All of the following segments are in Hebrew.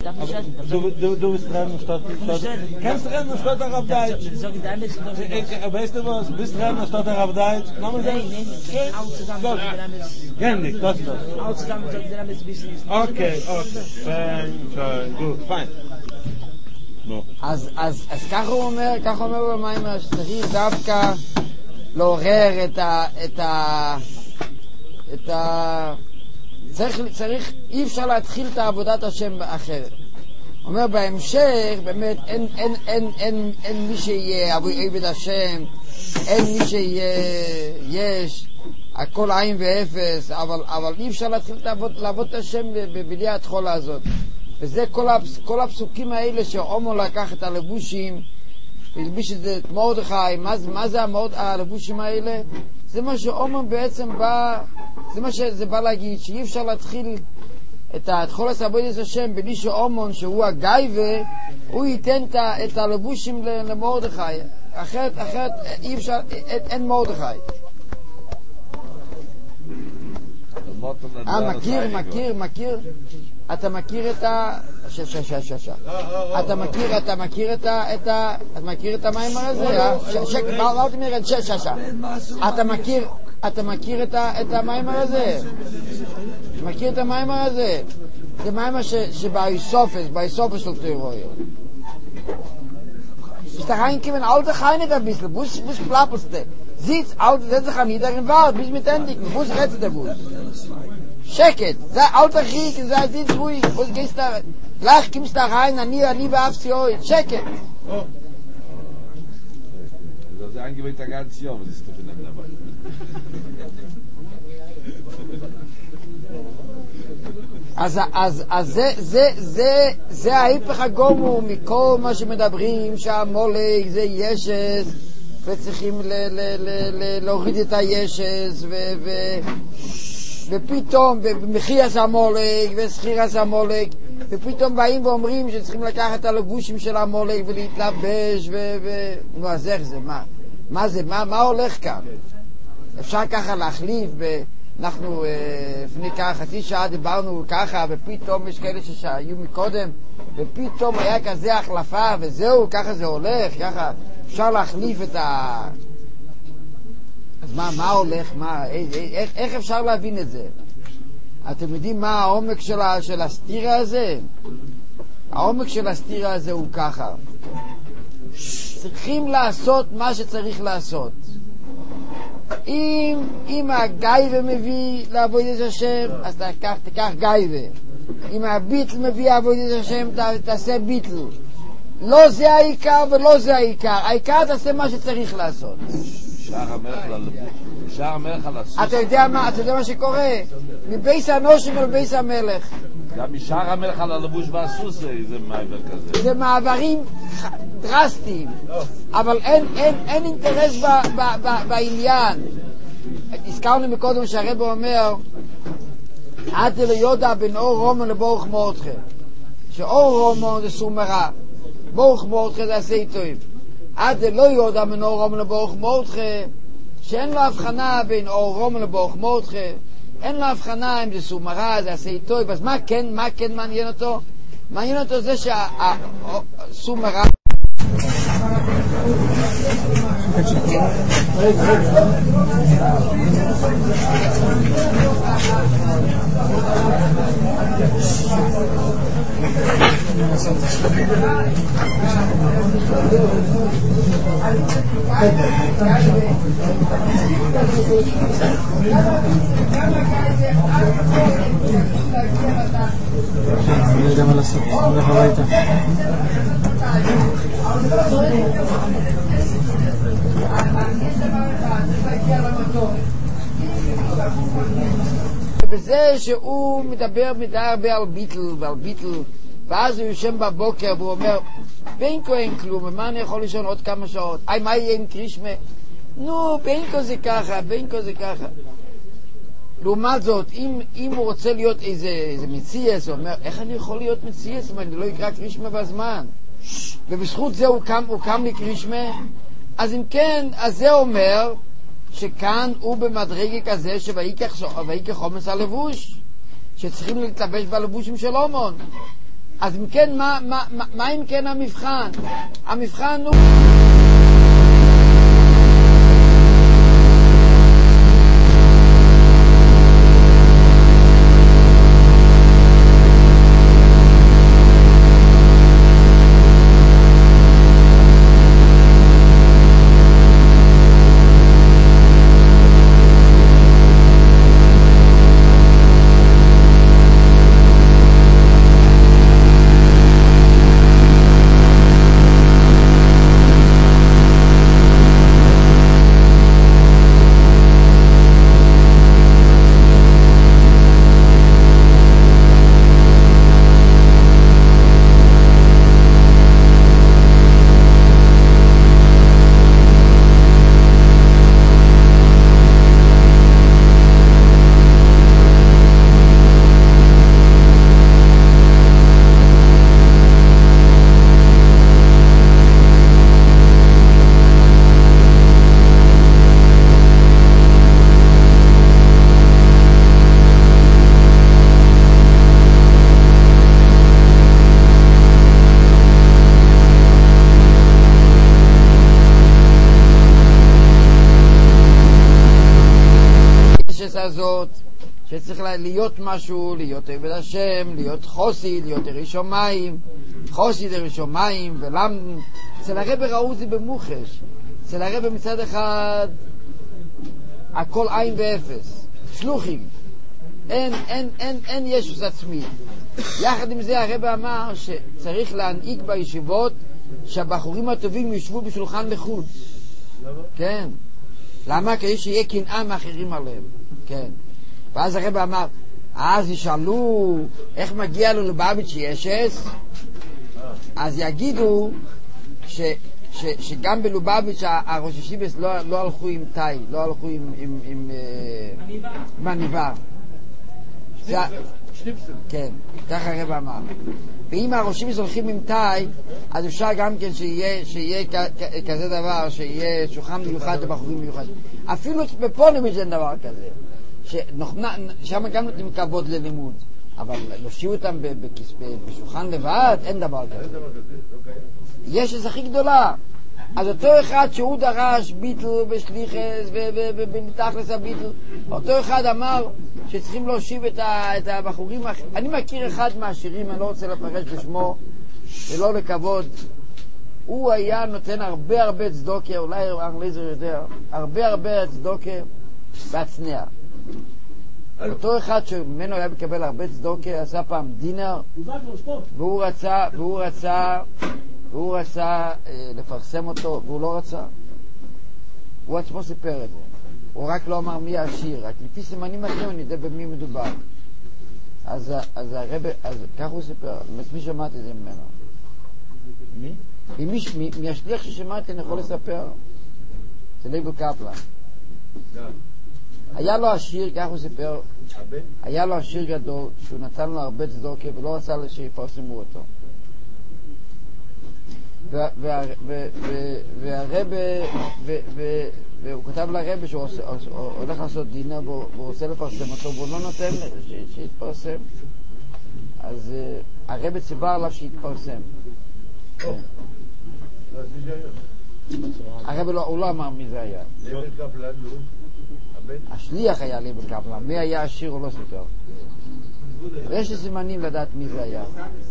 Du bist dran, statt. Kannst dran, statt auf Deutsch. Weißt du was? Bist dran, statt auf Deutsch. Nee, alles zusammen. Gerne, das. Alles zusammen, dann ist wissen. Okay. Gut, fine. No. אז ככה אומר במיימר, שצריך דווקא לעורר את ה... צריך, אי אפשר להתחיל את עבודת השם אחרת. אומר בהמשך, באמת, אין מי שיהיה עבד השם, אין מי שיהיה יש, הכל עין ואפס, אבל אי אפשר להתחיל לעבוד את השם בלי התחולה הזאת. וזה כל הפסוקים האלה שאומו לקח את הלבושים, והלביש את מרדכי, מה זה הלבושים האלה? זה מה שאומו בעצם בא, זה מה שזה בא להגיד, שאי אפשר להתחיל את התחולת עבודת השם בלי שאומון, שהוא הגייבה, הוא ייתן את הלבושים למרדכי. אחרת אי אפשר, אין מרדכי. מכיר. אתה מכיר את ה... אתה מכיר את המיימר הזה? אתה מכיר את המיימר הזה? מכיר את המיימר הזה? זה מיימר שבאיסופס של תירוי. Ist da reingekommen, alte keine da bissl, bus plappelste. Sieht alte, setz sich nieder in Wald, bis mit endigen, bus retzt der Bus. Scheket, sei alter Krieg, sei sitz ruhig, bus gehst da, gleich kommst da rein, nie beafst du heute, scheket. Das ist angewählt der ganze Jahr, was ist da für ein dabei? אז זה ההיפך הגמור מכל מה שמדברים שהמולק זה ישס וצריכים להוריד את הישס ופתאום ומחירס המולק וסחירס המולק ופתאום באים ואומרים שצריכים לקחת את הלבושים של המולק ולהתלבש נו אז איך זה? מה הולך כאן? אפשר ככה להחליף אנחנו לפני ככה חצי שעה דיברנו ככה ופתאום יש כאלה שהיו מקודם ופתאום היה כזה החלפה וזהו, ככה זה הולך, ככה אפשר להחליף את ה... אז מה הולך? איך אפשר להבין את זה? אתם יודעים מה העומק של הסתירה הזה? העומק של הסתירה הזה הוא ככה, צריכים לעשות מה שצריך לעשות. אם הגייבה מביא לעבוד את השם, אז תיקח גייבה. אם הביטל מביא לעבוד את השם, תעשה ביטל. לא זה העיקר ולא זה העיקר. העיקר תעשה מה שצריך לעשות. שער המלך על הסוס. אתה יודע מה שקורה? מבייס הנושם אל בייס המלך. גם משער המלך על הלבוש והסוס זה מעבר כזה. זה מעברים דרסטיים, אבל אין אינטרס בעניין. הזכרנו מקודם שהרב אומר עד ליודע בין אור רומן לברוך מורדכי, שאור רומן זה סומרה, ברוך מורדכי זה עשה טוב. עד לא יודע בין אור רומן לברוך מורדכי, שאין לו הבחנה בין אור רומן לברוך מורדכי, אין לו הבחנה אם זה סומרה, זה עשה טוב. אז מה כן מעניין אותו? מעניין אותו זה שהסומרה יש גם על הסוף, הולך הביתה. בזה שהוא מדבר הרבה על ביטל, ואז הוא יושם בבוקר והוא אומר בינקו אין כלום, מה אני יכול לישון עוד כמה שעות? מה יהיה עם קרישמה? נו, בינקו זה ככה. לעומת זאת, אם הוא רוצה להיות איזה מציאס, הוא אומר, איך אני יכול להיות מציאס אם אני לא אקרא קרישמה בזמן? ובזכות זה הוא קם לקרישמה. אז אם כן, אז זה אומר שכאן הוא במדרגה כזה שויקח חומס הלבוש, שצריכים להתלבש בלבושים של אומון. אז אם כן, מה אם כן המבחן? המבחן הוא... הזאת שצריך להיות משהו, להיות עבד השם, להיות חוסיד, להיות ירא שמיים, חוסיד ירא שמיים, ולמה אצל הרב ראו זה במוחש. אצל הרב מצד אחד הכל עין ואפס, שלוחים, אין ישוס עצמי. יחד עם זה הרב אמר שצריך להנהיג בישיבות שהבחורים הטובים ישבו בשולחן לחוד. כן, למה? כדי שיהיה קנאה מאחרים עליהם. כן. ואז הרב אמר, אז ישאלו איך מגיע לו לבביץ' ישס, אז יגידו שגם בלובביץ' הראש ישיבס לא הלכו עם תאי, לא הלכו עם מניבה. כן, ככה הרב אמר. ואם הראש ישיבס הולכים עם תאי, אז אפשר גם כן שיהיה כזה דבר, שיהיה שולחן מיוחד לבחורים מיוחד. אפילו בפונמיץ' אין דבר כזה. שם גם נותנים כבוד ללימוד, אבל להושיב אותם בשולחן לבד, אין דבר כזה. יש איזו הכי גדולה. אז אותו אחד שהוא דרש ביטל בשליחס ובמתחלס הביטל, אותו אחד אמר שצריכים להושיב את הבחורים. אני מכיר אחד מהשירים, אני לא רוצה לפרש בשמו ולא לכבוד, הוא היה נותן הרבה צדוקה, אולי אנגליזר יודע, הרבה צדוקה בהצנע. אותו אחד שממנו היה מקבל הרבה צדוקה, עשה פעם דינר, והוא רצה לפרסם אותו, והוא לא רצה. הוא עצמו סיפר את זה. הוא רק לא אמר מי העשיר, רק לפי סימנים אחרים אני יודע במי מדובר. אז הרב, כך הוא סיפר, מי שמעתי את זה ממנו? מי? מהשליח ששמעתי אני יכול לספר. זה ליבו קפלן. היה לו עשיר, כך הוא סיפר, היה לו עשיר גדול שהוא נתן לו הרבה צדוקה ולא רצה שיפרסמו אותו. והוא כתב לרב שהוא הולך לעשות דינר והוא רוצה לפרסם אותו והוא לא נותן שיתפרסם. אז הרב ציווה עליו שיתפרסם. הרב הוא לא אמר מי זה היה. השליח היה לי בקפלן, מי היה עשיר או לא סיפר. ויש לי סימנים לדעת מי זה היה.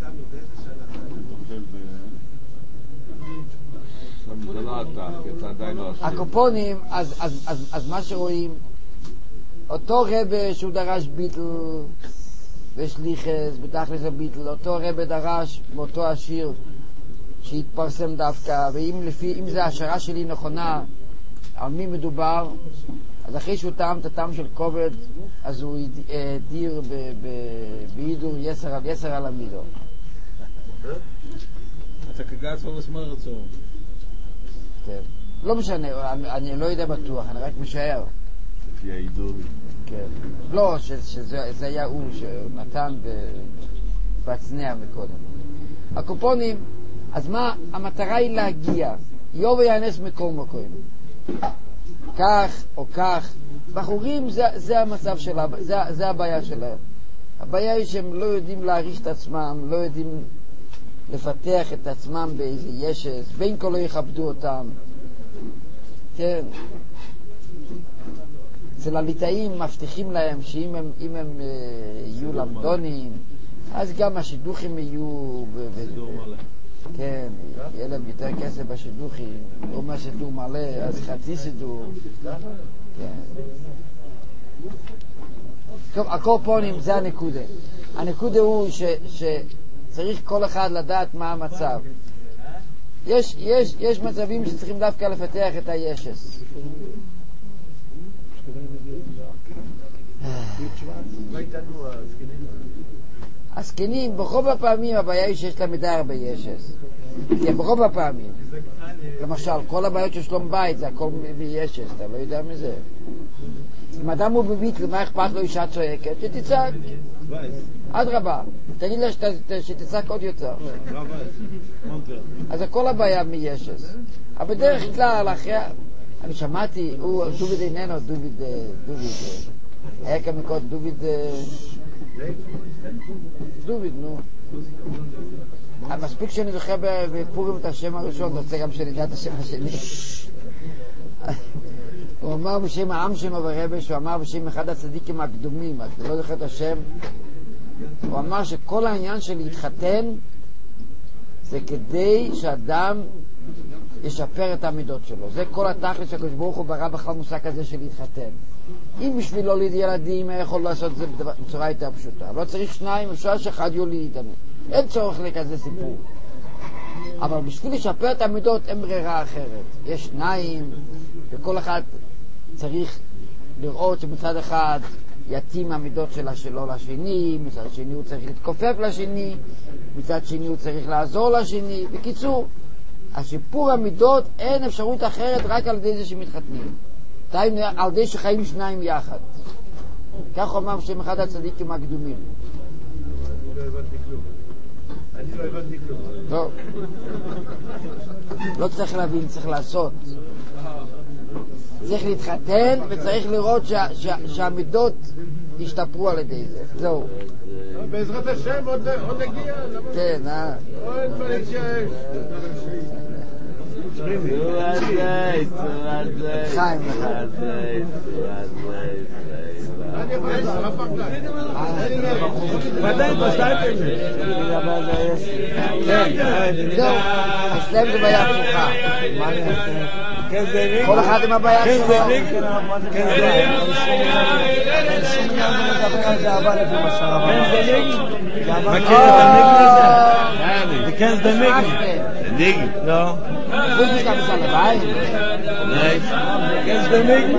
הקופונים, אז מה שרואים, אותו רב שהוא דרש ביטל ושליחס בתכלס הביטל, אותו רב דרש מאותו עשיר שהתפרסם דווקא, ואם זה השערה שלי נכונה על מי מדובר, אז אחרי שהוא טעם את הטעם של כובד, אז הוא הדיר בהידור יסר על המידו. אתה כגעת לא מסמר רצו. כן. לא משנה, אני לא יודע בטוח, אני רק משער. לפי ההידור. כן. לא, שזה היה הוא שנתן בהצנע מקודם. הקופונים, אז מה, המטרה היא להגיע. יוב יענס מקום מקום. כך או כך. בחורים זה המצב שלה, זה הבעיה שלהם. הבעיה היא שהם לא יודעים להעריך את עצמם, לא יודעים לפתח את עצמם באיזה ישס, בין כה לא יכבדו אותם. כן. אצל הליטאים מבטיחים להם שאם הם יהיו למדונים, אז גם השידוכים יהיו... כן, יהיה להם יותר כסף בשידוכים, לא מה שידור מלא, אז חצי שידור. כן. טוב, הקורפונים זה הנקודה. הנקודה הוא שצריך כל אחד לדעת מה המצב. יש מצבים שצריכים דווקא לפתח את הישס. הסכנים, ברוב הפעמים הבעיה היא שיש להם מדי הרבה ישס. כן, ברוב הפעמים. למשל, כל הבעיות של שלום בית זה הכל מישס, אתה לא יודע מזה. אם אדם הוא בבית, למה אכפת לו אישה צועקת? שתצעק. עד רבה. תגיד לה שתצעק עוד יותר. אז הכל הבעיה מישס. אבל בדרך כלל, אחרי... אני שמעתי, דוביד איננו, דוביד. היה כאן מקודם דוביד, נו. מספיק שאני זוכר בפורים את השם הראשון, רוצה גם שנדע את השם השני. הוא אמר בשם העם שלו ברבש, הוא אמר בשם אחד הצדיקים הקדומים, אתה לא זוכר את השם. הוא אמר שכל העניין של להתחתן זה כדי שאדם ישפר את המידות שלו. זה כל התכלס שהקדוש ברוך הוא ברא בכלל מושג כזה של להתחתן. אם בשביל לא ליד ילדים יכול לעשות את זה בצורה יותר פשוטה. לא צריך שניים, אפשר שאחד יוליד. אין צורך לכזה סיפור. אבל בשביל לשפר את המידות אין ברירה אחרת. יש שניים, וכל אחד צריך לראות שמצד אחד יתאים המידות שלו לשני, מצד שני הוא צריך להתכופף לשני, מצד שני הוא צריך לעזור לשני. בקיצור, השיפור המידות אין אפשרות אחרת רק על ידי זה שמתחתנים. על ידי שחיים שניים יחד. כך הוא אמר בשם אחד הצדיקים הקדומים. אני לא הבנתי כלום. לא. לא צריך להבין, צריך לעשות. צריך להתחתן וצריך לראות שהמידות ישתפרו על ידי זה. זהו. בעזרת השם עוד נגיע. כן, עוד מה להתייאש. חיים. ודאי בשתיים זהו, אצלם זה בעיה הפוכה. כל אחד עם הבעיה הפוכה. Kennst du Nigen? Nigen? Ja. Wo bist du dabei? Nein. Kennst du Nigen?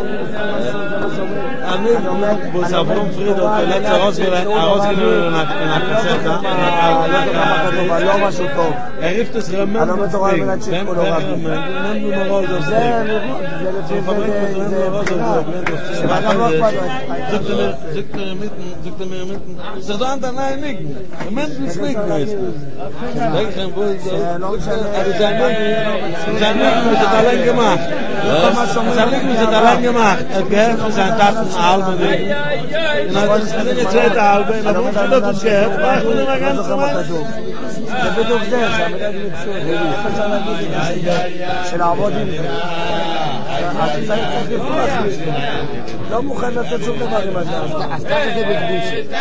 Wo es auf Rumfried und der letzte rausgenommen nach Kassetta. rief das Ramen. Zeg dan daarna Nigen. De mensen is Nigen geweest. Zijn Nigen is het alleen gemaakt. Zijn Nigen is het alleen gemaakt. Het geheft van zijn taten halve Nigen. En dan is het in de tweede halve. En dan moet je dat dus geheft. Maar ik moet er maar gaan te זה בדיוק זה, שהמדד מקצוע של לעבוד עם זה. אז צריך לפרוח מזה. לא מוכן לעשות שום דבר עם הזה. אז ככה זה בקדושה.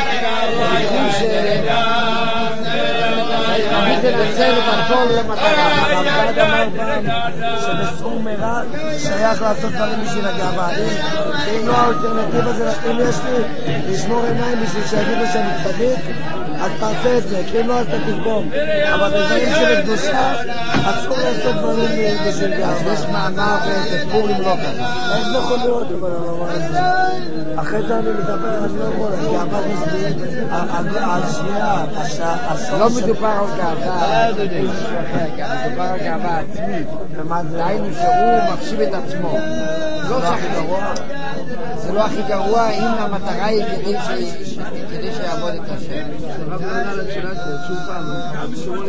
צריך להביא את זה לבטול למטרה. הרב אמר פעם שבסור מרע שייך לעשות דברים בשביל הגאווה. אם לא האלטרנטיבה זה, אם יש לי לשמור עיניים בשביל שיגידו שאני צדיק, אז תעשה את זה, כי אם לא אז אתה תסבום. אבל בדברים של קדושה אסור לעשות דברים בשביל גאווה. יש מאמר ופורים לא ככה. איך זה יכול להיות? אחרי זה אני מדבר, אני לא יכול, גאווה נזמין, על שנייה, לא מדובר על גאווה, מדובר על גאווה עצמית. דהיינו שהוא מחשיב את עצמו. לא הכי גרוע. זה לא הכי גרוע אם המטרה היא כדי שיעבוד את השם. הרב לא יודע לשאלה שוב פעם, בשביל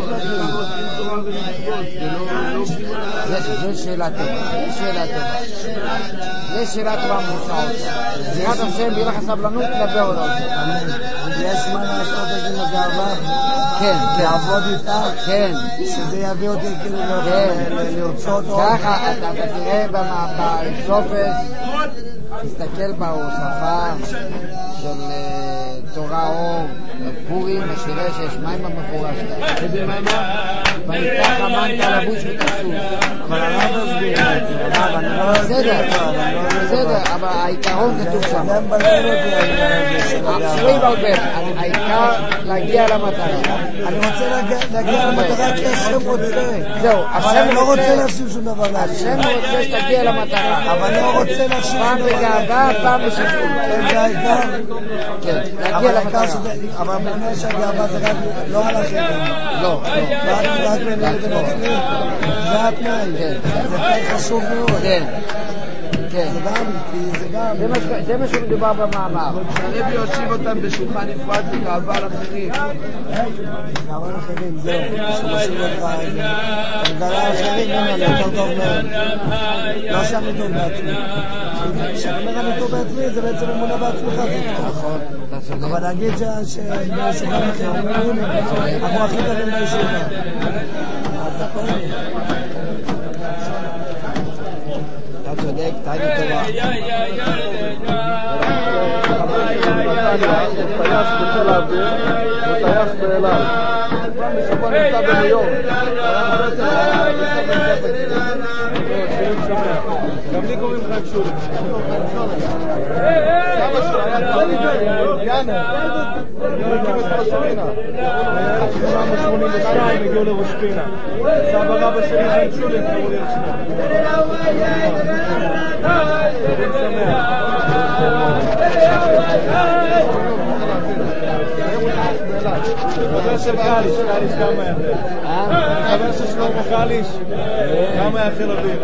זו שאלה טובה, יש שאלה כבר מושעות. בעזרת השם, יהיה לך סבלנות, נדבר עוד על זה. יש מה לעשות את זה לגאווה? כן, לעבוד איתה? כן. שזה יביא אותי כאילו לרצות עוד? ככה אתה תראה בסופס, תסתכל בהוספה של תורה אור, פורים, ותראה שיש מים במפורש. ויקח המן את הלבוש ותסוס. אבל הרב הסביר את זה, הרב, אני לא יודע. בסדר, אבל העיקרון כתוב שם. זה מבלבל אותי לא יבלבל, העיקר להגיע למטרה. אני רוצה להגיע למטרה כי השם רוצה. זהו, אבל אני לא רוצה להקשיב שום דבר להשם. השם רוצה שתגיע למטרה. אבל לא רוצה להקשיב פעם שום דבר. בגאווה, פעם בשפות. זה העיקר. כן, להגיע אבל העיקר למטרה. שזה, אבל באמת שהגאווה זה רק לא על השם. לא, רק ביני לבין עצמי. זה התנאי. זה תנאי חשוב מאוד. כן, כן. זה גם, כי זה גם. זה מה שמדובר במאמר. שהרבי יושיב אותם בשולחן נפרד בגאווה על אחרים. גאווה על אחרים, זהו. שמשאיר אותך איזה. גאווה על אחרים, אני יותר טוב מהם. לא שאני טוב בעצמי. כשאני אומר אני טוב בעצמי, זה בעצם אמונה בעצמך. נכון, אתה צודק. אבל להגיד שבשולחן אחר, אנחנו הכי טובים בישיבה. אז הכל אתה צודק, תעיד טובה. הוא טייס בחיל האוויר, הוא טייס באילת. פעם בשבוע נמצא בניו יורק. גם לי קוראים חיים שולי. סבא שלו היה יאנה. הוא הקים את פסורינה. ב-1982 הגיעו לראש פינה. סבא רבא שלי חיים שולי, קראו לי על שמו. חיים שמח. חבר של קליש, קליש גם היה חיל. חבר של שלמה קליש, גם היה חיל אוויר.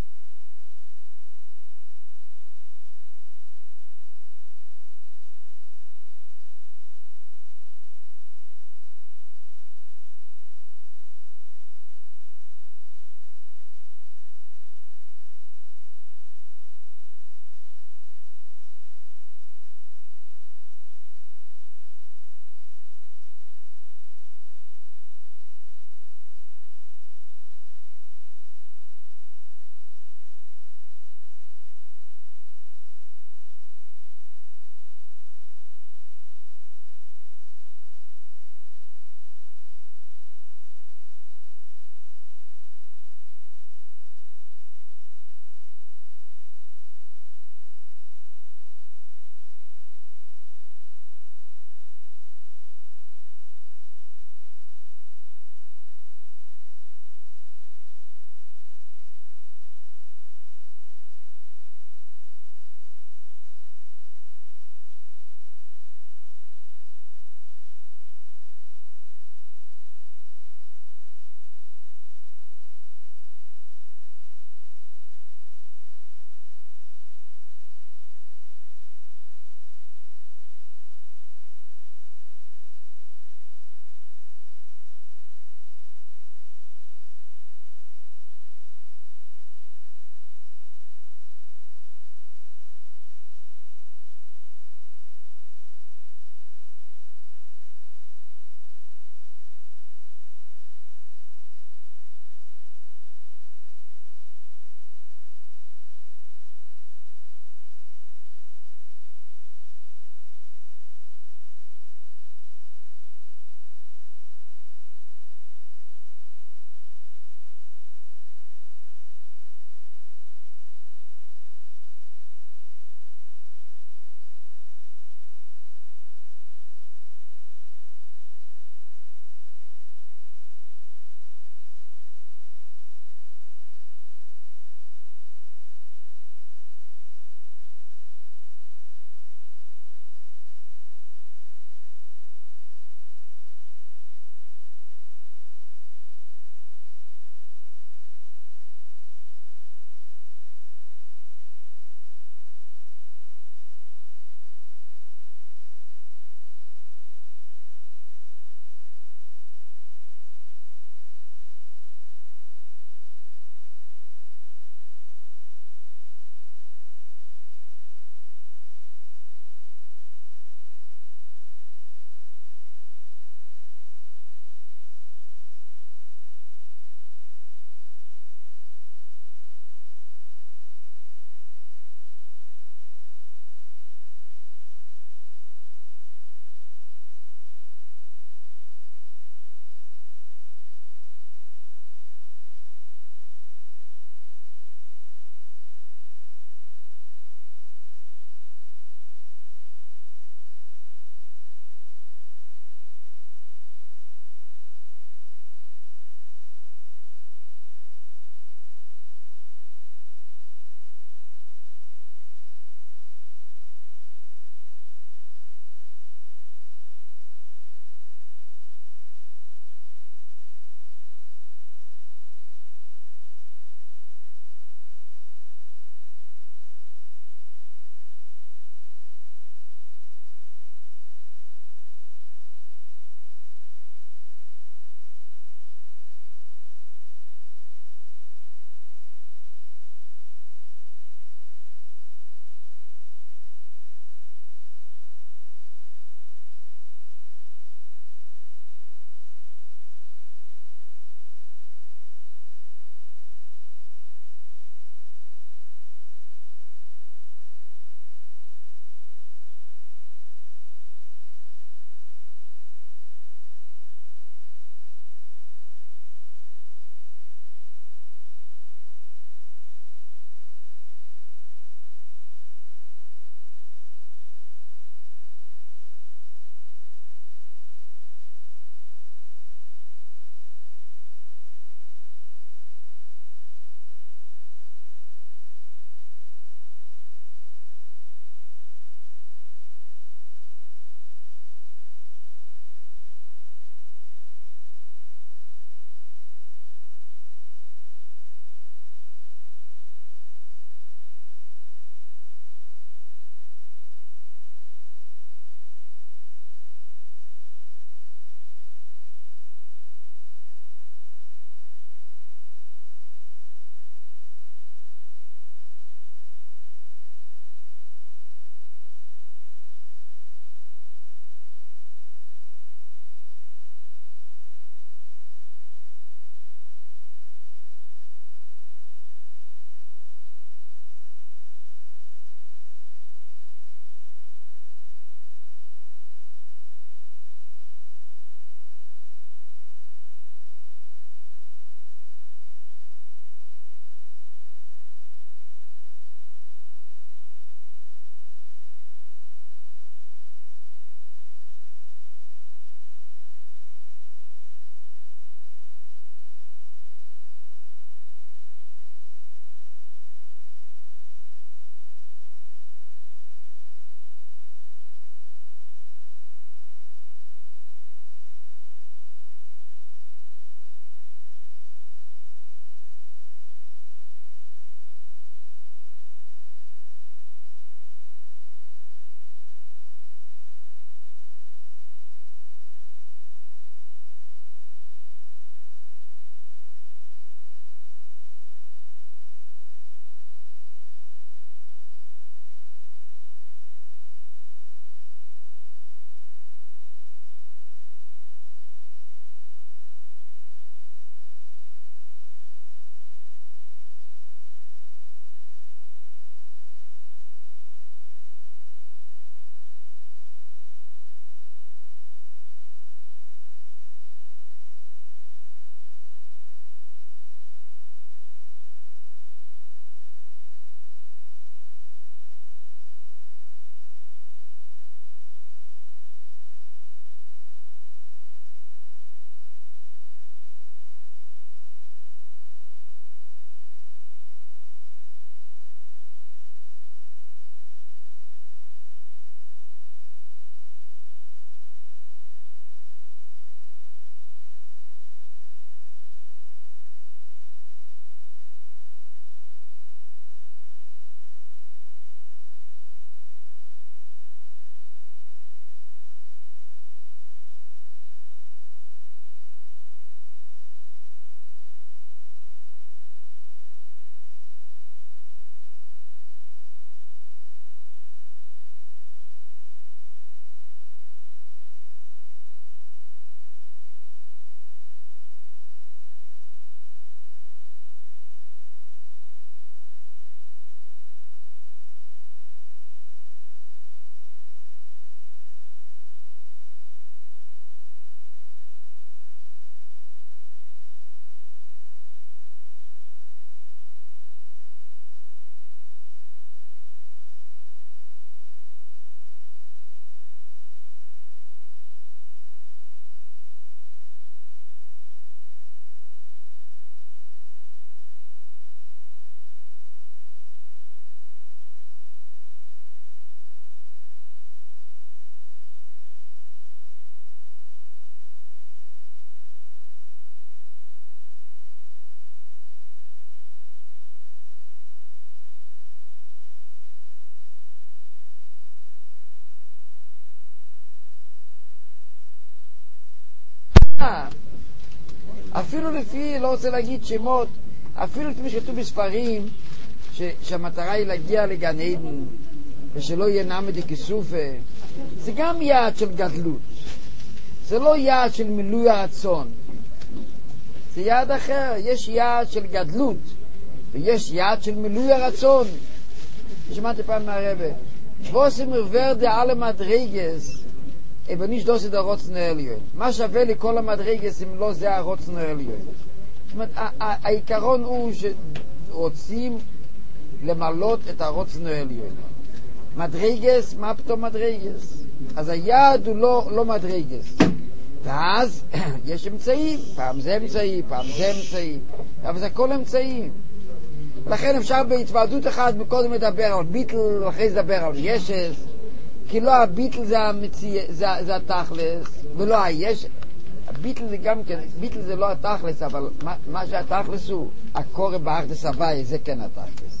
מה? אפילו לפי, לא רוצה להגיד שמות, אפילו לפי שכתוב בספרים, שהמטרה היא להגיע לגן עדן, ושלא יהיה נמי דכיסופה, זה גם יעד של גדלות. זה לא יעד של מילוי הרצון. זה יעד אחר. יש יעד של גדלות, ויש יעד של מילוי הרצון. שמעתי פעם מהרבא, שבוסם עובר דעה למדרגס, בניש דוסי דה רוצן העליון. מה שווה לי כל המדרגס אם לא זה הרוצן העליון? זאת אומרת, העיקרון הוא שרוצים למלות את הרוצן העליון. מדרגס, מה פתאום מדרגס? אז היעד הוא לא מדרגס. ואז יש אמצעים, פעם זה אמצעי, פעם זה אמצעי, אבל זה הכל אמצעים. לכן אפשר בהתוועדות אחת מקודם לדבר על ביטל, ואחרי זה לדבר על ישס, כי לא הביטל זה התכלס, ולא הישס. הביטל זה גם כן, ביטל זה לא התכלס, אבל מה שהתכלס הוא, הקורא באחדס הוואי, זה כן התכלס.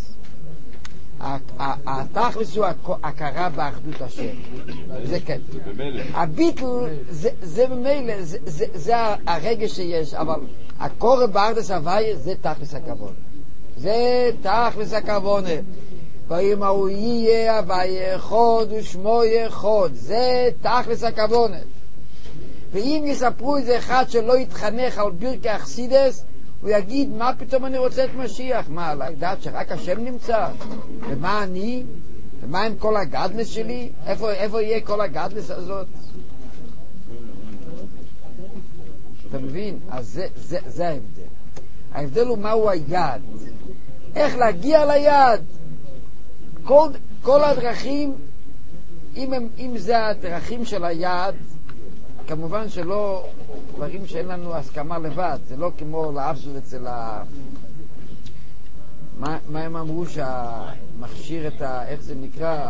התכלס הוא הכרה באחדות השם, זה כן. הביטל זה במילא, זה הרגש שיש, אבל הקורא באחדס הוואי זה תכלס הכבוד. זה תכלס הכוונה. ואם הוא יהיה הוואי אחד ושמו אחד, זה תכלס הכוונה. ואם יספרו איזה אחד שלא יתחנך על ברכי אכסידס, הוא יגיד, מה פתאום אני רוצה את משיח? מה, לדעת שרק השם נמצא? ומה אני? ומה עם כל הגדלס שלי? איפה יהיה כל הגדלס הזאת? אתה מבין? אז זה ההבדל. ההבדל הוא מהו היעד. איך להגיע ליעד? כל הדרכים, אם זה הדרכים של היעד, כמובן שלא דברים שאין לנו הסכמה לבד, זה לא כמו להבדיל אצל מה הם אמרו שהמכשיר את איך זה נקרא?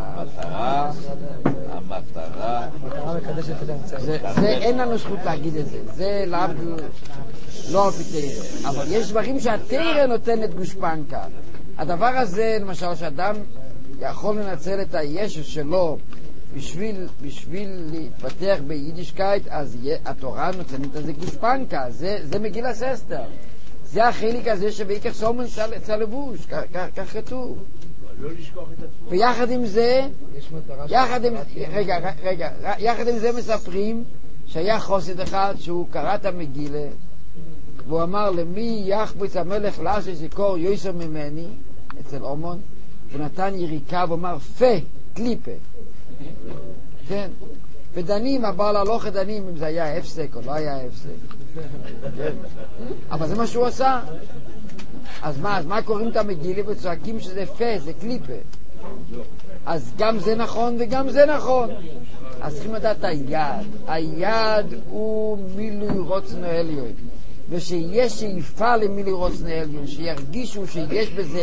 המטרה מקדשת את האמצעים. זה אין לנו זכות להגיד את זה, זה להבדיל לא על פי תירא, אבל יש דברים שהתירא נותנת גושפנקה. הדבר הזה, למשל, שאדם יכול לנצל את הישס שלו בשביל להתפתח ביידישקייט, אז התורה נותנת לזה גושפנקה, זה מגילת אסתר. זה החלק הזה שבעיקר סומן צלבוש, כך כתוב. ויחד עם זה, יחד עם זה מספרים שהיה חוסד אחד שהוא קרא את המגילה, והוא אמר למי יחבוץ המלך לעשות שיקור יויסר ממני, אצל אומון, ונתן יריקה ואומר פה, קליפה. כן. ודנים, הבעל הלוך דנים אם זה היה הפסק או לא היה הפסק. כן. אבל זה מה שהוא עשה. אז מה קוראים את המגילה וצועקים שזה פה, זה קליפה. אז גם זה נכון וגם זה נכון. אז צריכים לדעת היעד. היעד הוא מילוי רוצנו עליון. ושיש שאיפה למילוי רוצנו עליון, שירגישו שיש בזה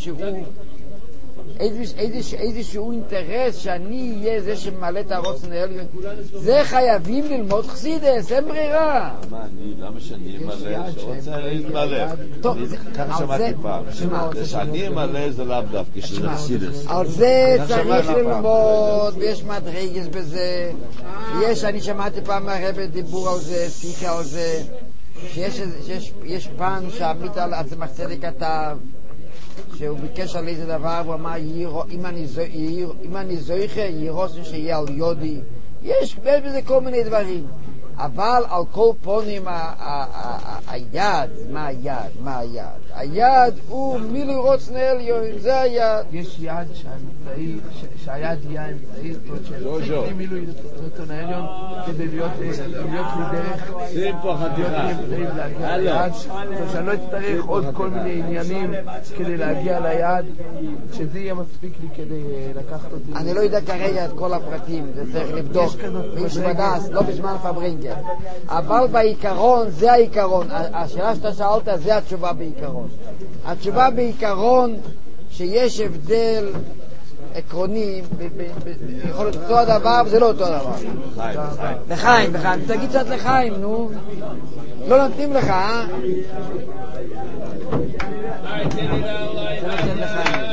איזשהו אינטרס שאני אהיה זה שממלא את הרוצן העליון. זה חייבים ללמוד חסידס, אין ברירה. למה שאני אמלא? שרוצה להתמלא. ככה שמעתי פעם. שאני אמלא זה לאו דווקא שזה חסידס. על זה צריך ללמוד, ויש מדרגס בזה. אני שמעתי פעם מהרבא דיבור על זה, שיחה על זה, שיש פן שהעמית על עצמך צדק כתב, שהוא ביקש על איזה דבר, הוא אמר, אם אני זויכה, ירוסן שיהיה על יודי. יש בזה כל מיני דברים. אבל על כל פונים היעד, מה היעד? היעד הוא מילוי רוצן עליון, זה היעד. יש יעד שהיעד יהיה האמצעי, זאת אומרת מילוי רוצן עליון כדי להיות לדרך, שים פה חתיכה. שאני לא אצטרך עוד כל מיני עניינים כדי להגיע ליעד, שזה יהיה מספיק לי כדי לקחת אותי. אני לא יודע כרגע את כל הפרטים, זה צריך לבדוק מישהו בדס, לא בזמן פברינקר. אבל בעיקרון, זה העיקרון. השאלה שאתה שאלת, זה התשובה בעיקרון. התשובה בעיקרון שיש הבדל עקרוני, יכול להיות אותו הדבר, וזה לא אותו הדבר. לחיים, תגיד קצת לחיים, נו. לא נותנים לך, אה? זה נותן לחיים.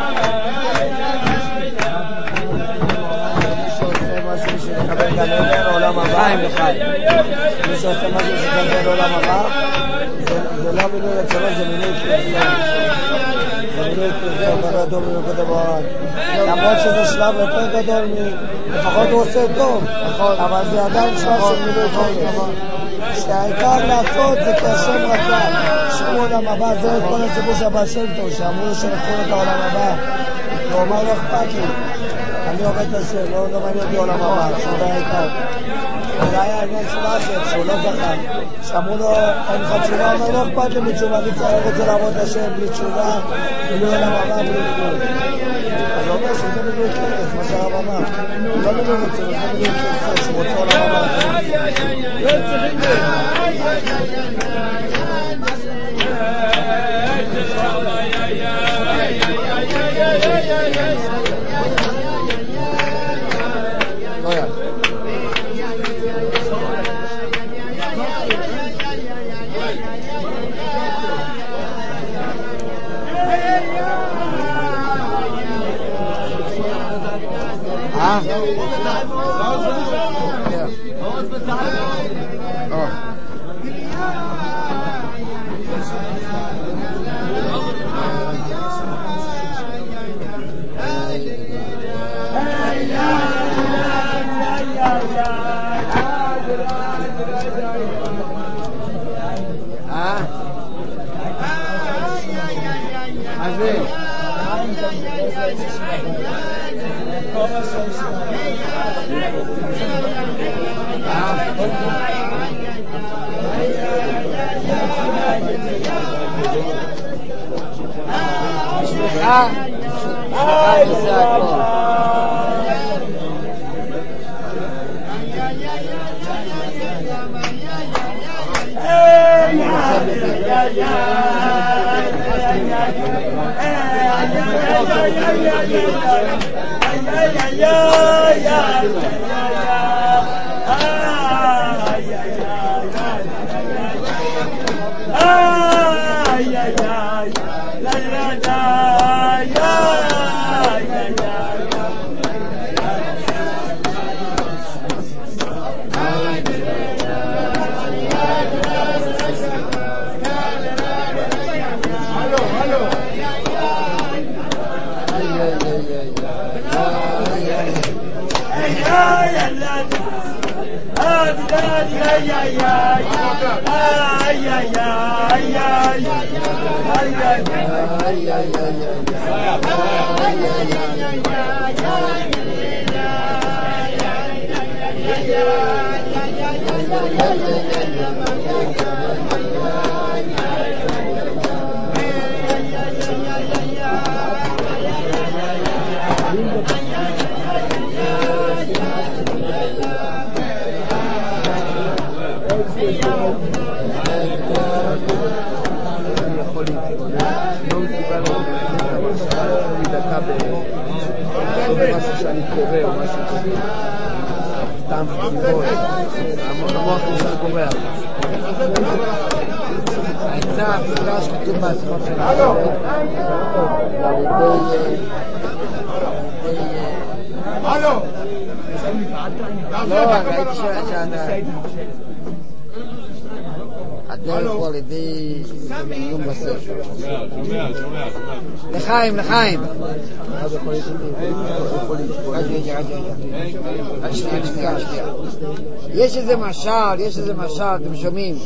שעושה משהו בשביל לקבל גן עדן לעולם הבא. לחיים, לחיים. מי שעושה משהו שתגיע לעולם הבא, זה לא מינוי לצבא, זה מינוי פרסום. זה מינוי פרסום גדול מיוחד הבועד. למרות שזה שלב יותר גדול לפחות הוא עושה טוב, אבל זה עדיין שלב של מינוי פרסום. שהעיקר לעשות זה כי השם רצה. שהוא עולם הבא, זה כל הסיפור של הבא שם טוב, שאמרו שלקחו את העולם הבא. הוא אמר לא אכפת לי. אני עובד לשם, לא מעניין אותי עולם הבא, שזה העיקר. זה היה העניין של אשר, שהוא לא זכה. שאמרו לו, אין לך תשובה, אבל לא אכפת לי מתשובה, אני רוצה לעבוד לשם בלי תשובה, בלי עולם הבא, בלי תשובה. אז הוא אומר שזה מילוי כרס, מה שהרב אמר. הוא לא מילוי מצוות, זה מילוי כרס, שהוא רוצה עולם הבא. לחיים, לחיים. יש איזה משל, אתם שומעים?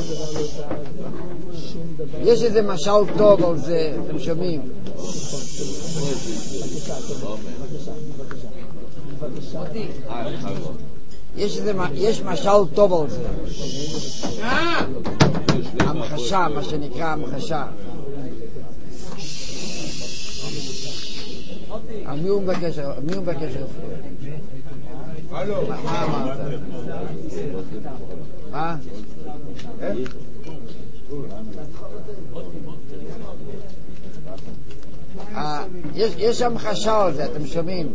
יש איזה משל טוב על זה, אתם שומעים? יש משל טוב על זה. המחשה, מה שנקרא המחשה. מי הוא מבקש רפואה? מה אמרת? מה? יש המחשה על זה, אתם שומעים?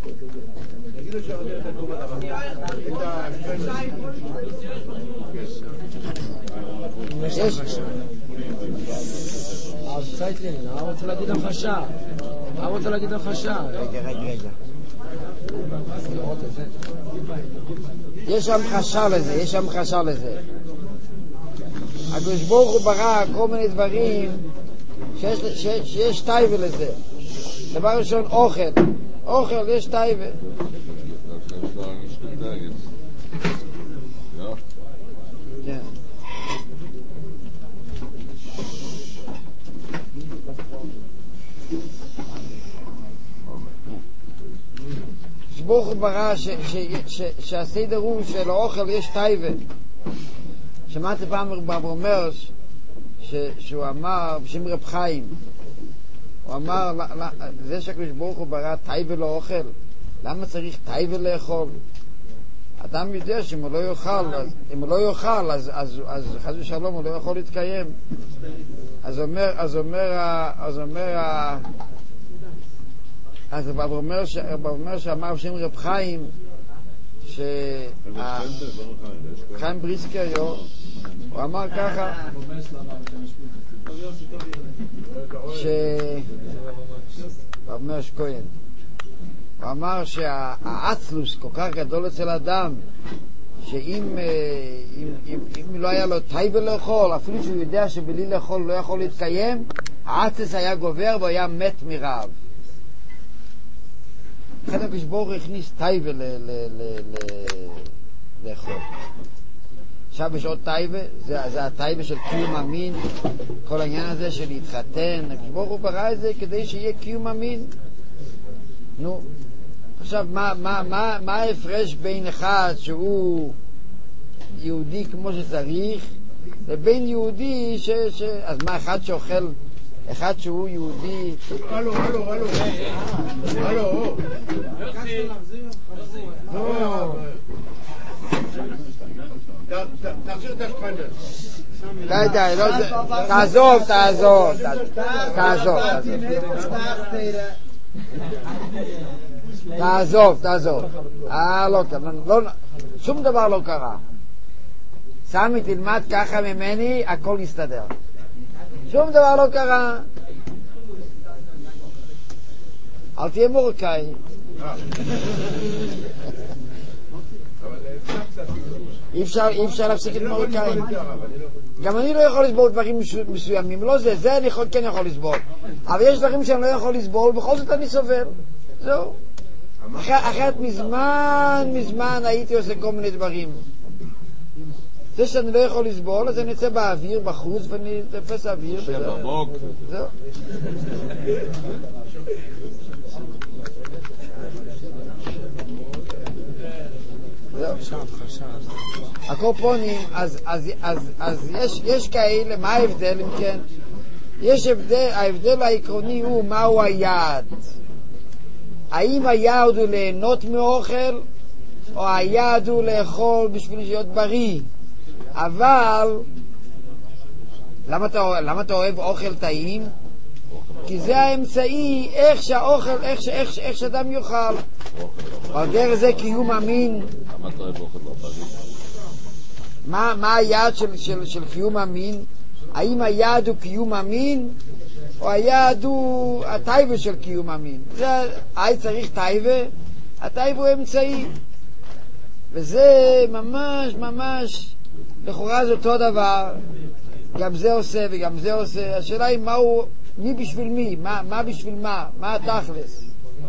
רוצה להגיד המחשה. רוצה להגיד המחשה. רגע. יש המחשה לזה. הקדוש ברוך הוא ברא כל מיני דברים שיש טייבה לזה. דבר ראשון, אוכל יש טייבה. כן. ברוך הוא ברא שהסדר הוא שלאוכל יש טייבה. שמעתי פעם רב אומר שהוא אמר בשם רב חיים, הוא אמר זה שהקדוש ברוך הוא ברא טייבה לאוכל, למה צריך טייבה לאכול? אדם יודע שאם הוא לא יאכל אז חס ושלום הוא לא יכול להתקיים. אז אומר שאמר בשם רב חיים חיים בריסקר הוא אמר ככה אומר שכהן הוא אמר שהאצלוס כל כך גדול אצל אדם שאם לא היה לו טייבה לאכול, אפילו שהוא יודע שבלי לאכול לא יכול להתקיים, האצלוס היה גובר והוא היה מת מרעב. לכן הקדוש ברוך הוא הכניס טייבה לאכול. עכשיו יש עוד טייבה, זה הטייבה של קיום המין, כל העניין הזה של להתחתן. הקדוש ברוך הוא ברא את זה כדי שיהיה קיום המין. נו, עכשיו מה ההפרש בין אחד שהוא יהודי כמו שצריך לבין יהודי אז מה, אחד שאוכל, אחד שהוא יהודי הלו תחזיר את השפנדל. די, תעזוב. שום דבר לא קרה. סמי תלמד ככה ממני, הכל יסתדר. שום דבר לא קרה. אל תהיה מורקאי. אי אפשר להפסיק את מורקאי. גם אני לא יכול לסבול דברים מסוימים. לא זה אני כן יכול לסבול. אבל יש דברים שאני לא יכול לסבול, בכל זאת אני סובל. זהו. אחרת מזמן הייתי עושה כל מיני דברים. זה שאני לא יכול לסבול, אז אני אצא באוויר, בחוץ, ואני תפס אוויר. זהו. הקורפונים, אז יש כאלה, מה ההבדל אם כן? ההבדל העקרוני הוא מהו היעד. האם היעד הוא ליהנות מאוכל, או היעד הוא לאכול בשביל להיות בריא? אבל למה אתה אוהב אוכל טעים? כי זה האמצעי איך שהאוכל, איך שאדם יאכל. על דרך זה קיום המין. למה אתה אוהב אוכל לא בריא? מה היעד של קיום המין? האם היעד הוא קיום המין, או היעד הוא הטייבה של קיום המין? צריך טייבה, הטייבה הוא אמצעי. וזה ממש לכאורה זה אותו דבר, גם זה עושה וגם זה עושה. השאלה היא מי בשביל מי, מה בשביל מה התכלס.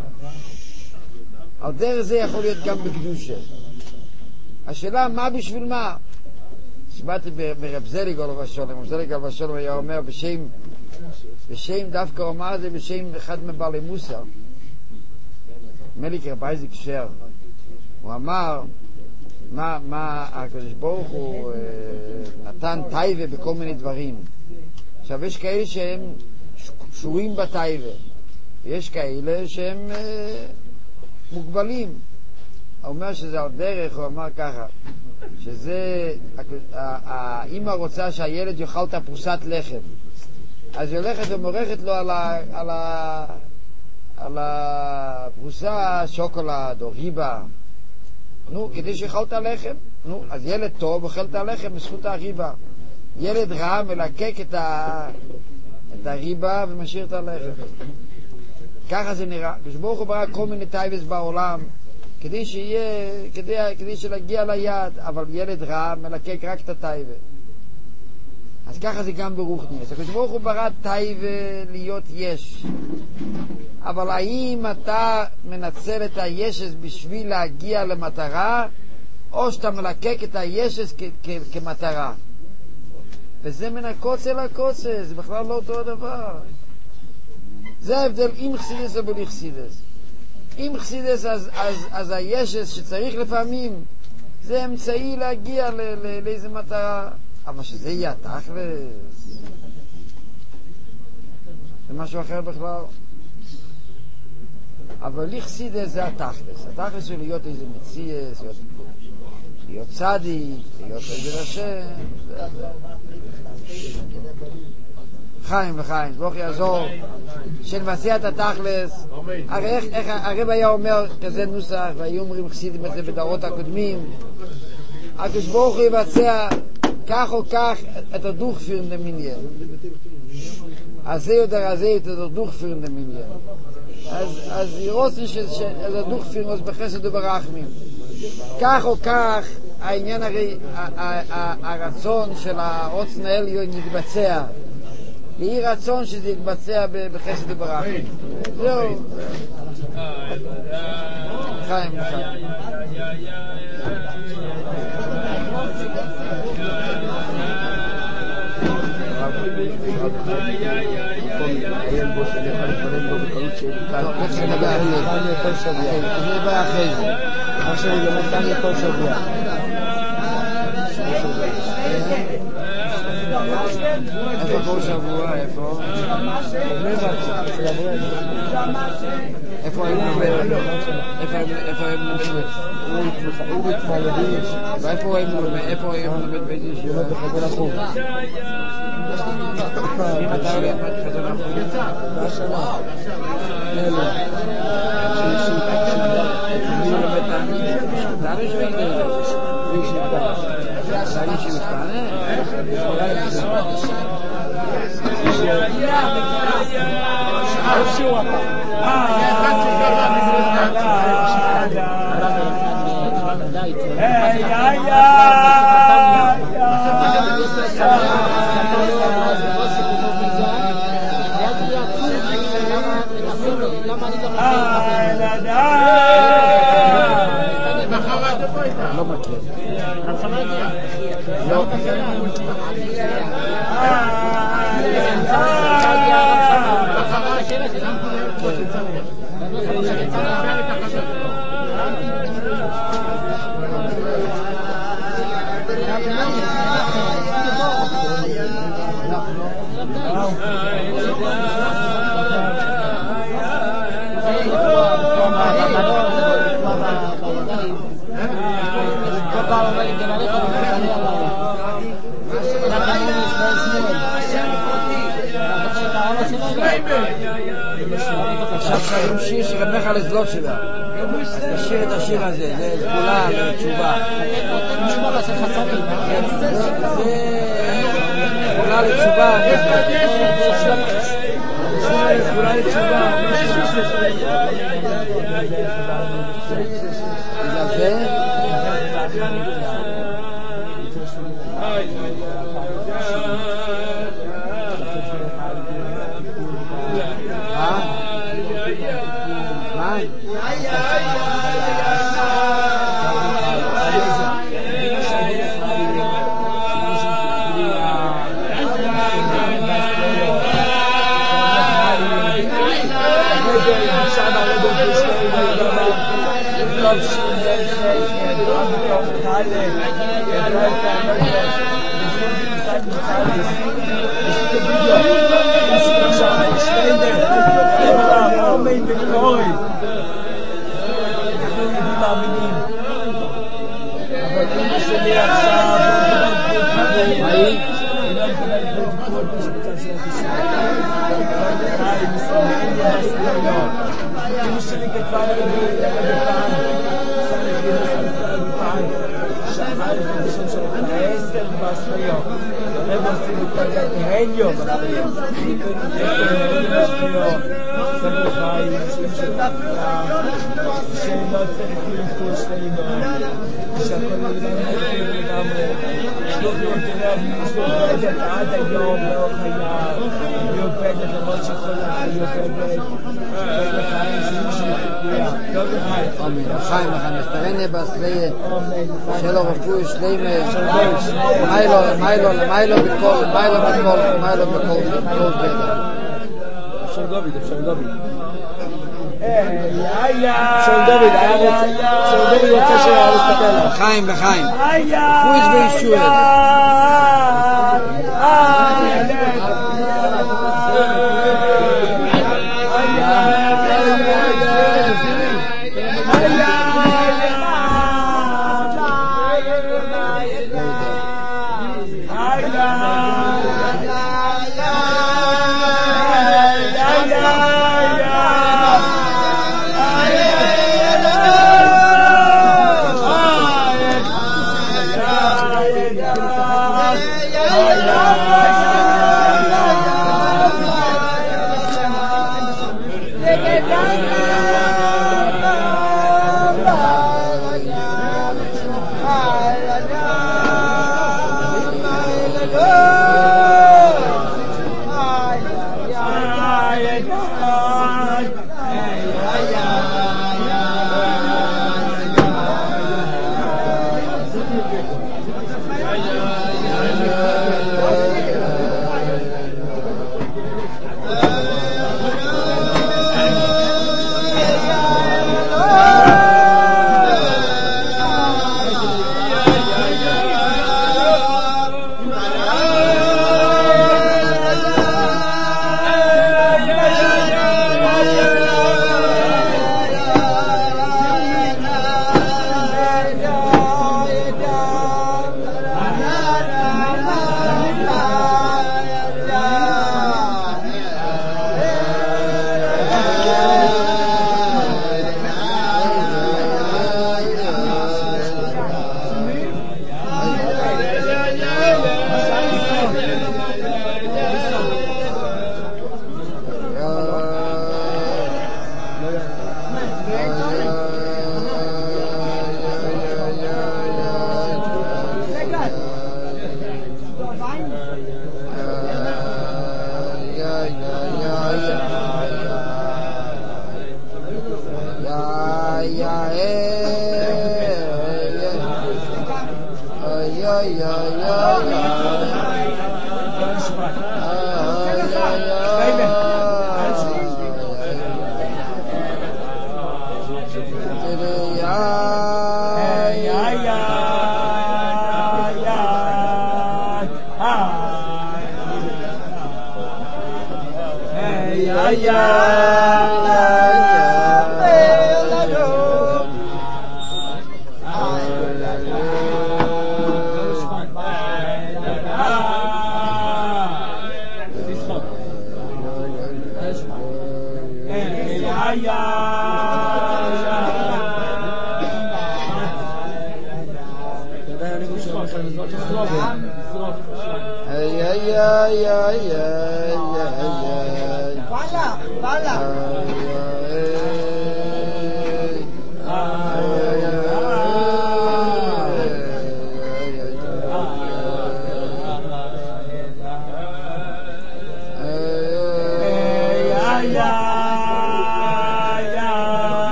על דרך זה יכול להיות גם בקדושה. השאלה מה בשביל מה. שמעתי ברב זליג עליו השלום, רב זליג עליו השלום היה אומר בשם דווקא הוא אמר זה בשם אחד מבעלי מוסר, מליק רב אייזיק שר. הוא אמר מה הקדוש ברוך הוא נתן טייבה בכל מיני דברים. עכשיו יש כאלה שהם שורים בטייבה, ויש כאלה שהם מוגבלים. הוא אומר שזה על דרך, הוא אמר ככה, שזה האמא רוצה שהילד יאכל את הפרוסת לחם, אז היא הולכת ומורכת לו על הפרוסה שוקולד או ריבה. נו, כדי שיאכל את הלחם. נו, אז ילד טוב אוכל את הלחם בזכות הריבה. ילד רע מלקק את הריבה ומשאיר את הלחם. ככה זה נראה. כשברוך הוא ברא כל מיני טייבס בעולם, כדי שלהגיע ליד, אבל ילד רע מלקק רק את הטייבה. אז ככה זה גם ברוחניאס. כשברוך הוא ברא טייבה להיות יש. אבל האם אתה מנצל את הישס בשביל להגיע למטרה, או שאתה מלקק את הישס כמטרה? וזה מן הקוצה לקוצה, זה בכלל לא אותו הדבר. זה ההבדל עם חסידס או בלי חסידס. עם חסידס אז הישס שצריך לפעמים זה אמצעי להגיע לאיזה מטרה, אבל שזה יהיה התכלס זה משהו אחר בכלל. אבל לי חסידס זה התכלס. התכלס הוא להיות איזה מציאס, להיות צדיק, להיות איזה השם. חיים וחיים, ברוך יעזור שנבצע את התכלס. הרי איך הרב היה אומר כזה נוסח, והיו אומרים חסידים את זה בדורות הקודמים, הקדוש ברוך הוא יבצע כך או כך את הדוכפירן דמיניה. אז זה יודע, אז זה את הדוכפירן דמיניה. אז ירוצן שאת הדוכפירן אז בחסד וברחמים. כך או כך העניין, הרי הרצון של העוצן העליון יתבצע. יהי רצון שזה יתבצע בחסד וברחמים. זהו. חיים וחיים. אין בו שאני יכול להתפלל בו בקלות שאין כל שבוע. זה בא אחרי זה. מה שאני לומד כאן כל שבוע. איפה כל שבוע? איפה? איפה הם לומד? איפה הם לומד? הוא מתמלדים. ואיפה הם לומד? איפה הם לומד בית ישיבה? הוא בחזון החוג. אתה הולך בחזון החוג? בשנה. אלה. אני לומד תעמיד. תעמיד שהוא ילד. תעמיד שהוא ילד. לא מכיר. לא. עכשיו שרים שיר שרמך על הסדות שלה, אז תשאיר את השיר הזה, זה סגולה לתשובה, זה סגולה לתשובה, סגולה לתשובה. בגלל זה שלי כתבה לי שחל בראשון של 10 בסניות הם עושים את ההניו בסניות סבל חיים שלא צריך לפתור שלינו שהכל לגמרי שלוח תראה שעובדת עד היום לאורך חייו היא עובדת למרות שכל החיים עובדת לחיים שלי אמן. חיים לך נסתרנה בסליה שלו רפואי שלמה מיילו בכל אפשר דוד רוצה להסתכל עליו לחיים פויש בישוע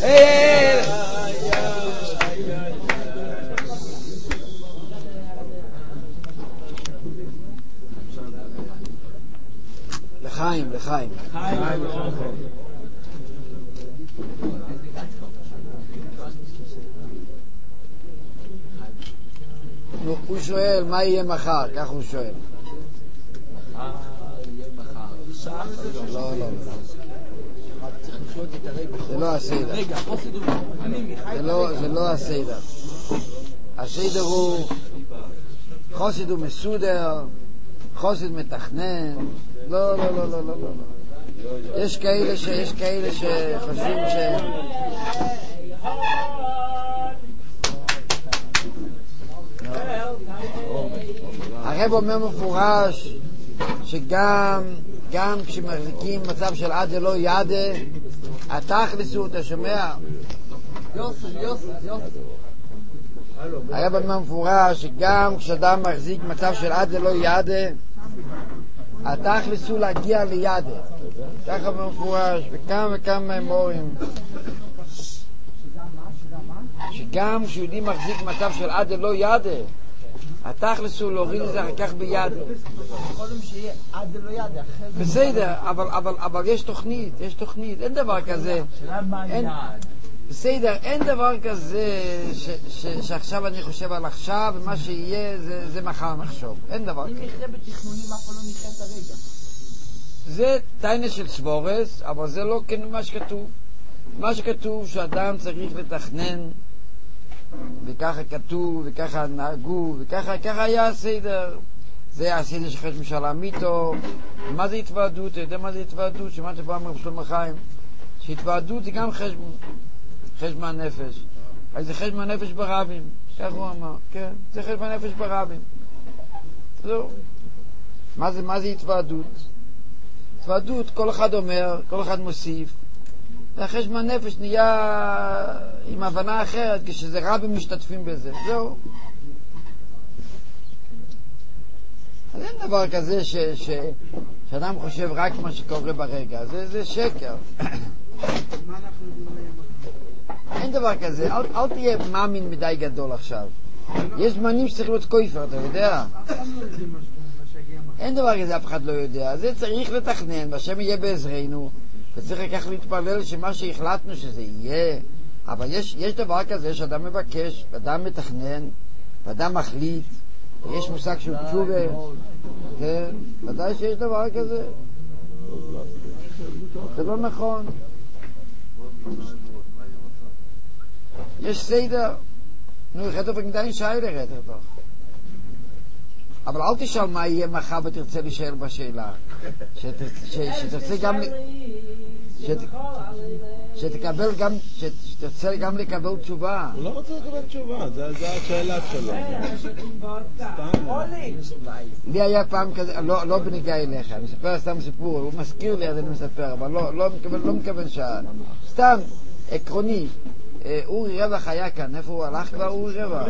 לחיים, לחיים. הוא שואל מה יהיה מחר, כך הוא שואל. לא, לא. זה לא הסדר. זה לא הסדר. הסדר הוא חסיד הוא מסודר, חסיד מתכנן. לא, לא, לא, לא, לא, לא. יש כאלה שחושבים הרב אומר מפורש שגם כשמחזיקים מצב של עד לא ידה, התכלסו, אתה שומע? הרב אומר מפורש שגם כשאדם מחזיק מצב של עד לא ידה, התכלסו להגיע לידה. ככה אומר מפורש, וכמה אמורים שגם כשיהודי מחזיק מצב של עד לא ידה, התכלס הוא להוריד את זה אחר כך ביד. קודם שיהיה עד לא יד. בסדר, אבל יש תוכנית, אין דבר כזה. בסדר, אין דבר כזה שעכשיו אני חושב על עכשיו ומה שיהיה זה מחר נחשוב. אין דבר כזה. אם נחיה בתכנונים, אף לא נחיה את הרגע. זה טיינה של סבורס, אבל זה לא כן מה שכתוב. מה שכתוב שאדם צריך לתכנן, וככה כתוב, וככה נהגו, וככה היה הסדר. זה היה הסדר שחש משאלה מיתו. מה זה התוועדות? אתה יודע מה זה התוועדות? שמעת פעם רב שלמה חיים שהתוועדות זה גם חשבון נפש. אז זה חשבון נפש ברבים, כך הוא אמר. כן, זה חשבון נפש ברבים. זהו. מה זה התוועדות? התוועדות, כל אחד אומר, כל אחד מוסיף. והחשבון נפש נהיה עם הבנה אחרת כשזה רבים משתתפים בזה. זהו. אז אין דבר כזה שאדם חושב רק מה שקורה ברגע. זה שקר. אין דבר כזה. אל תהיה מאמין מדי גדול עכשיו. יש זמנים שצריך להיות כופר, אתה יודע? אין דבר כזה, אף אחד לא יודע. זה צריך לתכנן, והשם יהיה בעזרנו. וצריך כך להתפלל שמה שהחלטנו שזה יהיה. אבל יש דבר כזה שאדם מבקש, ואדם מתכנן, ואדם מחליט. יש מושג של תשובה. כן, ודאי שיש דבר כזה. זה לא נכון. יש סדר. נו, יחד אופן כדאי שי לרד אותו. אבל אל תשאל מה יהיה מחר ותרצה להישאר בשאלה. שתרצה גם... שתקבל גם, שתרצה גם לקבל תשובה. הוא לא רוצה לקבל תשובה, זה השאלה שלו. לי היה פעם כזה, לא בניגע אליך, אני מספר סתם סיפור, הוא מזכיר לי אז אני מספר, אבל לא מכוון שעה. סתם, עקרוני, אורי רווח היה כאן, איפה הוא הלך כבר אורי רווח?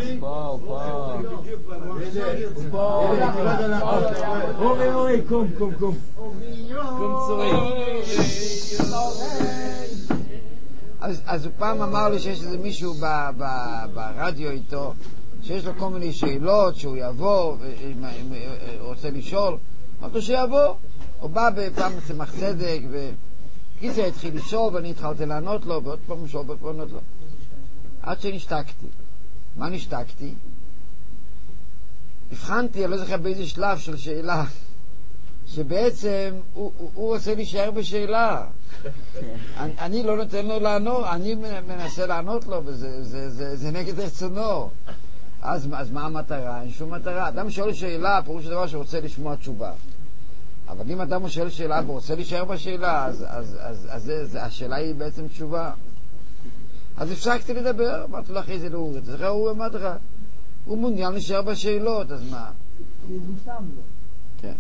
אורי, קום. קום צורי. אז הוא פעם אמר לי שיש איזה מישהו ברדיו איתו, שיש לו כל מיני שאלות, שהוא יבוא, אם הוא רוצה לשאול, אמרתי לו שיבוא. הוא בא בפעם צמח צדק, וקיצר התחיל לשאול, ואני התחלתי לענות לו, ועוד פעם לשאול, ועוד פעם לענות לו. עד שנשתקתי. מה נשתקתי? הבחנתי, אני לא זוכר באיזה שלב של שאלה, שבעצם הוא רוצה להישאר בשאלה. אני לא נותן לו לענות, אני מנסה לענות לו, וזה נגד רצונו. אז מה המטרה? אין שום מטרה. אדם שואל שאלה, פירוש הדבר שרוצה לשמוע תשובה. אבל אם אדם שואל שאלה ורוצה להישאר בשאלה, אז השאלה היא בעצם תשובה. אז הפסקתי לדבר, אמרתי לך איזה לאורי, תזכר הוא אמרת לך, הוא מעוניין להישאר בשאלות, אז מה? כן.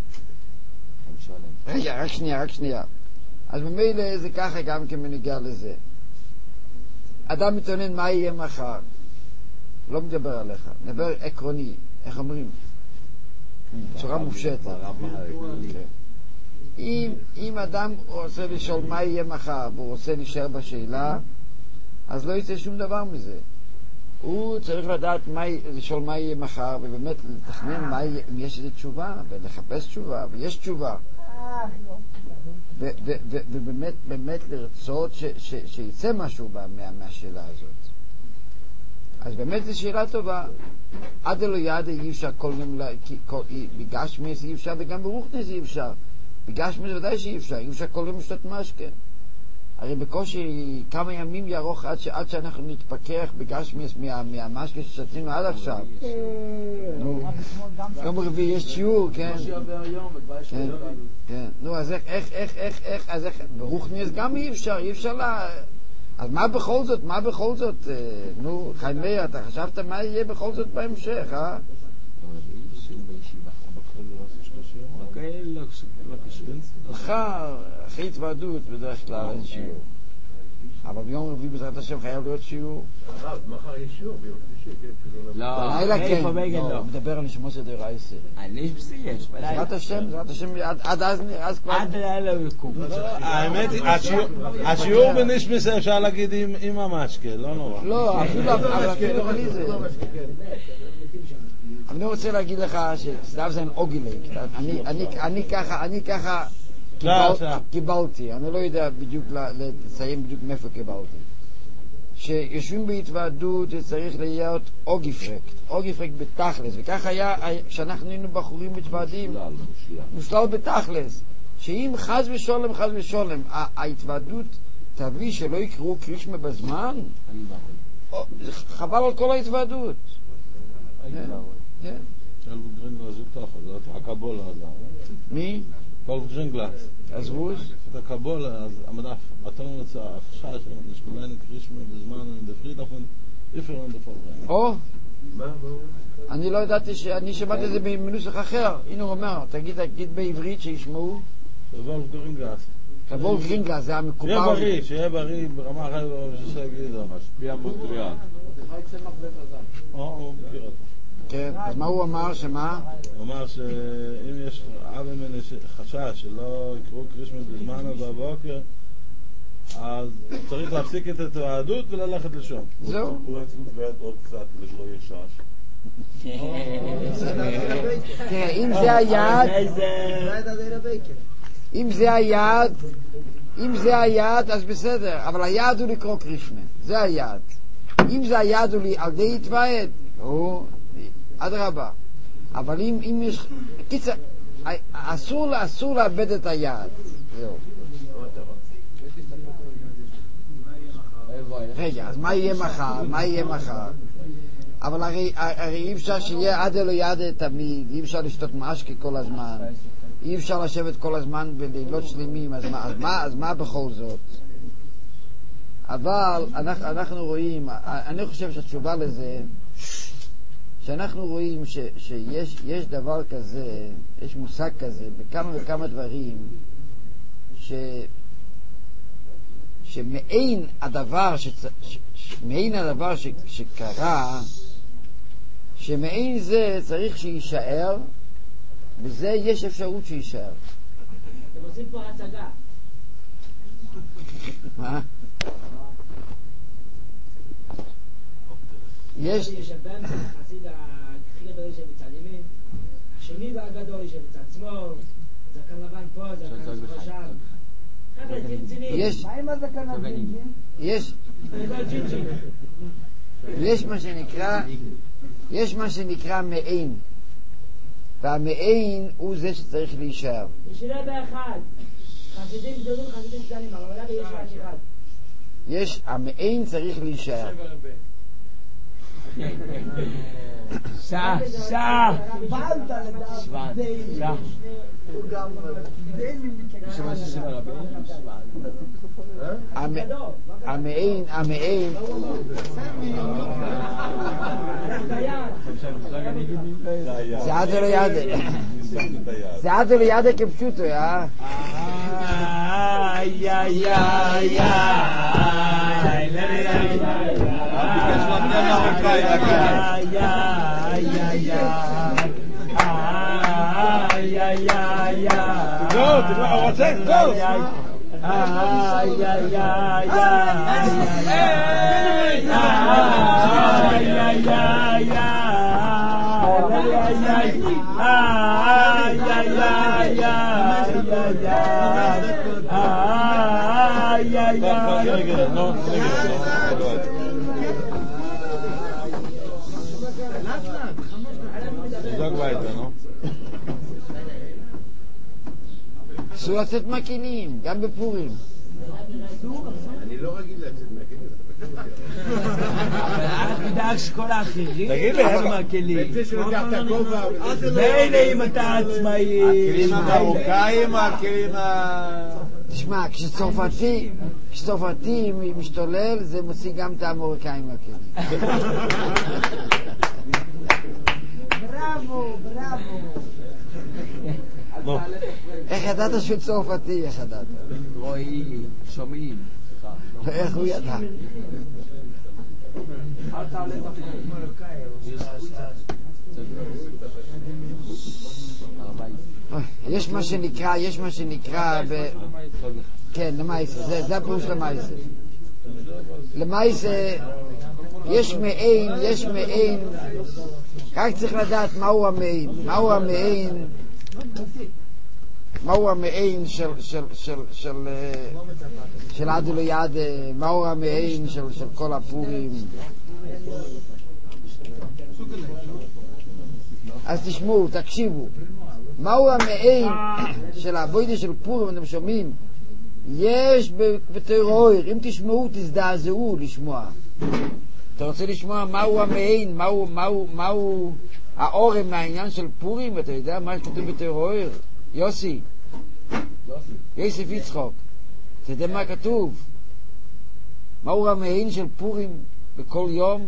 רגע, רק שנייה. אז ממילא זה ככה גם כמנהיגה לזה. אדם מתעונן מה יהיה מחר. לא מדבר עליך, מדבר עקרוני, איך אומרים? בצורה מופשטת. אם אדם רוצה לשאול מה יהיה מחר והוא רוצה להישאר בשאלה, אז לא יצא שום דבר מזה. הוא צריך לדעת לשאול מה יהיה מחר, ובאמת לתכנן אם יש איזו תשובה, ולחפש תשובה, ויש תשובה. ובאמת לרצות שיצא משהו מהשאלה הזאת. אז באמת זו שאלה טובה. עד אלו יד אי אפשר בגשמי אי אפשר, וגם ברוחניס אי אפשר. בגשמי זה ודאי שאי אפשר, אי אפשר כל יום לשתות משקה. הרי בקושי כמה ימים ירוך עד שאנחנו נתפכח בגשמי מהמשקה ששתינו עד עכשיו. יום רביעי יש שיעור, כן? נו, אז איך, ברוחניס גם אי אפשר לה... אז מה בכל זאת, נו, חיימי, אתה חשבת מה יהיה בכל זאת בהמשך, אה? אחרי התוועדות בדרך כלל אין שיעור. אבל ביום רביעי בעזרת השם חייב להיות שיעור. מחר יש שיעור ביום שלישי. בלילה כן, מדבר על נשמות דרייסה. אני יש, בעזרת השם, עד כבר... עד לילה הוא יקום. האמת, השיעור בנשמס אפשר להגיד עם המשקה, לא נורא. לא, אפילו בלי זה. אני רוצה להגיד לך שסדב זה אוגילק. אני ככה קיבלתי, אני לא יודע בדיוק לציין בדיוק מאיפה קיבלתי. שיושבים בהתוועדות צריך להיות אוגיפרקט בתכלס, וכך היה כשאנחנו היינו בחורים מתוועדים, מושלל בתכלס, שאם חז ושולם ההתוועדות תביא שלא יקראו קרישמה בזמן, חבל על כל ההתוועדות. כן. שלב גרינגלס זה ככה, זה הקבולה. מי? שלב גרינגלס. אז רוס? את הקבולה, אז המדף, אתה לא רוצה, החשש, נשכולן קרישמה בזמן, דפריד לכם, איפרן דפורן. או? אני לא ידעתי אני שמעתי את זה במנוסח אחר. הנה הוא אומר, תגיד בעברית שישמעו. שלב גרינגלס. שלב גרינגלס, זה המקובל. שיהיה בריא, ברמה אחרת, שיגיד, משפיע מודריאן. כן, אז מה הוא אמר? שמה? הוא אמר שאם יש אבא ממני חשש שלא יקראו קרישמה בזמן בבוקר, אז צריך להפסיק את התוועדות וללכת לשום. זהו. הוא רצה לתוועד עוד קצת לשלא ישש. תראה, אם זה היעד, אם זה היעד, אז בסדר, אבל היעד הוא לקרוא קרישמה, זה היעד. אם זה היעד הוא על די התוועד, אדרבה. אבל אם יש... קיצר, אסור לאבד את היעד. זהו. רגע, אז מה יהיה מחר? אבל הרי אי אפשר שיהיה עד אלו יד תמיד, אי אפשר לשתות משקה כל הזמן, אי אפשר לשבת כל הזמן בלילות שלמים, אז מה בכל זאת? אבל אנחנו רואים, אני חושב שהתשובה לזה, שאנחנו רואים שיש דבר כזה, יש מושג כזה, בכמה וכמה דברים, שמעין הדבר שקרה, שמעין זה צריך שישאר, וזה יש אפשרות שישאר. אתם עושים פה הצגה. מה? יש חסיד הכי גדול שבצד ימין, השני והגדול שבצד שמאל, זקן לבן פה, זקן לבן שם. חבר'ה, צנצנים. מה עם הזקן לבן? יש מה שנקרא מעין, והמעין הוא זה שצריך להישאר. ישאלה באחד, חסידים גדולים, חסידים קטנים, אבל יש רק אחד. יש, המעין צריך להישאר. שעה המעין זה עד לא ידה, זה עד לא ידה כפשוטו, Go! אסור לצאת מהכלים, גם בפורים. אני לא רגיל לצאת מהכלים. תדאג שכל האחרים תגיד לי, מהכלים. זה שלוקח את הכובע. מילא אם אתה עצמאי. הכלים המרוקאים, הכלים תשמע, כשצרפתי משתולל, זה מוציא גם את האמריקאים מהכלים. בראבו. איך ידעת שהוא צרפתי? איך ידעת? רואים, שומעים. איך הוא ידע? יש מה שנקרא כן, למעשה, זה הפירוש למעשה. למעשה יש מעין, רק צריך לדעת מהו המעין של עד וליד, מהו המעין של כל הפורים. אז תשמעו, תקשיבו, מהו המעין של העבודה של פורים, אתם שומעים? יש בתורה, אם תשמעו תזדעזעו לשמוע. אתה רוצה לשמוע מהו המעין, מהו האורם מהעניין של פורים? אתה יודע מה כתוב בתורה? יוסי, יוסף יצחוק, אתה יודע מה כתוב? מהו המעין של פורים בכל יום?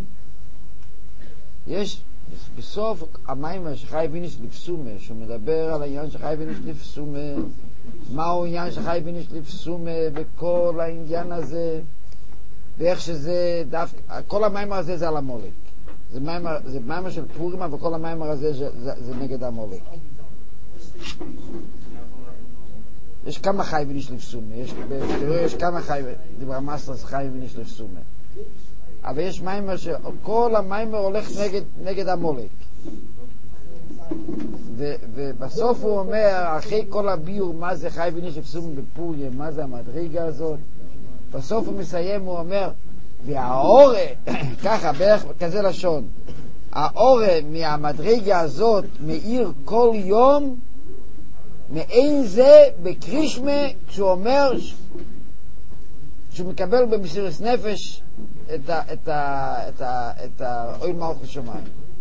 יש בסוף המים שחי ביניש לפסומה, שהוא מדבר על העניין שחי ביניש לפסומה. מהו העניין שחי ביניש לפסומה בכל העניין הזה, ואיך שזה דווקא, כל המים הזה זה על המולק, זה מים של פורים, אבל כל המים הזה זה נגד המולק. יש כמה חי ביניש לפסומה, יש כמה חי, דיבר מסרס חי ביניש לפסומה, אבל יש מיימר שכל המיימר הולך נגד המולק, ובסוף הוא אומר, אחרי כל הביור מה זה חי ביניש לפסומה בפוריה, מה זה המדרגה הזאת, בסוף הוא מסיים, הוא אומר, והאורה, ככה, בערך כזה לשון, האורה מהמדרגה הזאת מאיר כל יום, מעין זה בקרישמה, כשהוא אומר, כשהוא מקבל במסירת נפש את האוהל מלכות שמיים.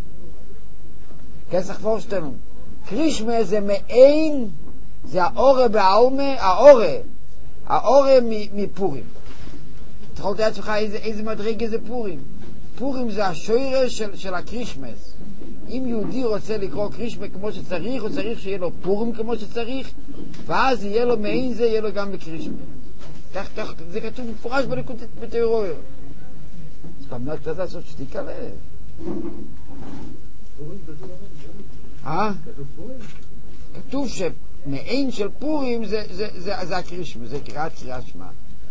כסח פורשטנו. קרישמה זה מעין, זה האורה בעלמה, האורה מפורים. אתה יכול לדעת לך איזה מדרגה זה פורים. פורים זה השורש של הקרישמס. אם יהודי רוצה לקרוא קרישמה כמו שצריך, הוא צריך שיהיה לו פורים כמו שצריך, ואז יהיה לו מעין זה, יהיה לו גם בקרישמה. כך, זה כתוב מפורש בליקוד בתורה. אז אתה אומר קצת לעשות שתיקה לב. כתוב שמעין של פורים זה הקרישמה, זה קריאת שמע.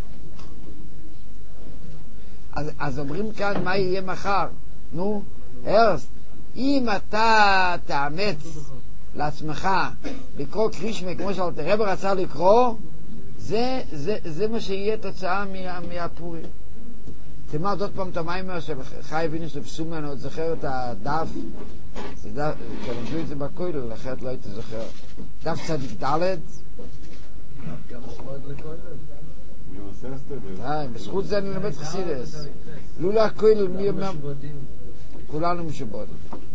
אז אומרים כאן מה יהיה מחר. נו, הרס, אם אתה תאמץ לעצמך לקרוא קרישמה כמו שהרב רצה לקרוא, זה מה שיהיה תוצאה מהפורים. תלמד עוד פעם את המיימר של חי ביניש לפסומה, אני עוד זוכר את הדף, כשלמדו את זה בכולל, אחרת לא הייתי זוכר. דף צדיק ד', בזכות זה אני למד חסידס. לולא הכולל, מי אומר? כולנו משובודים.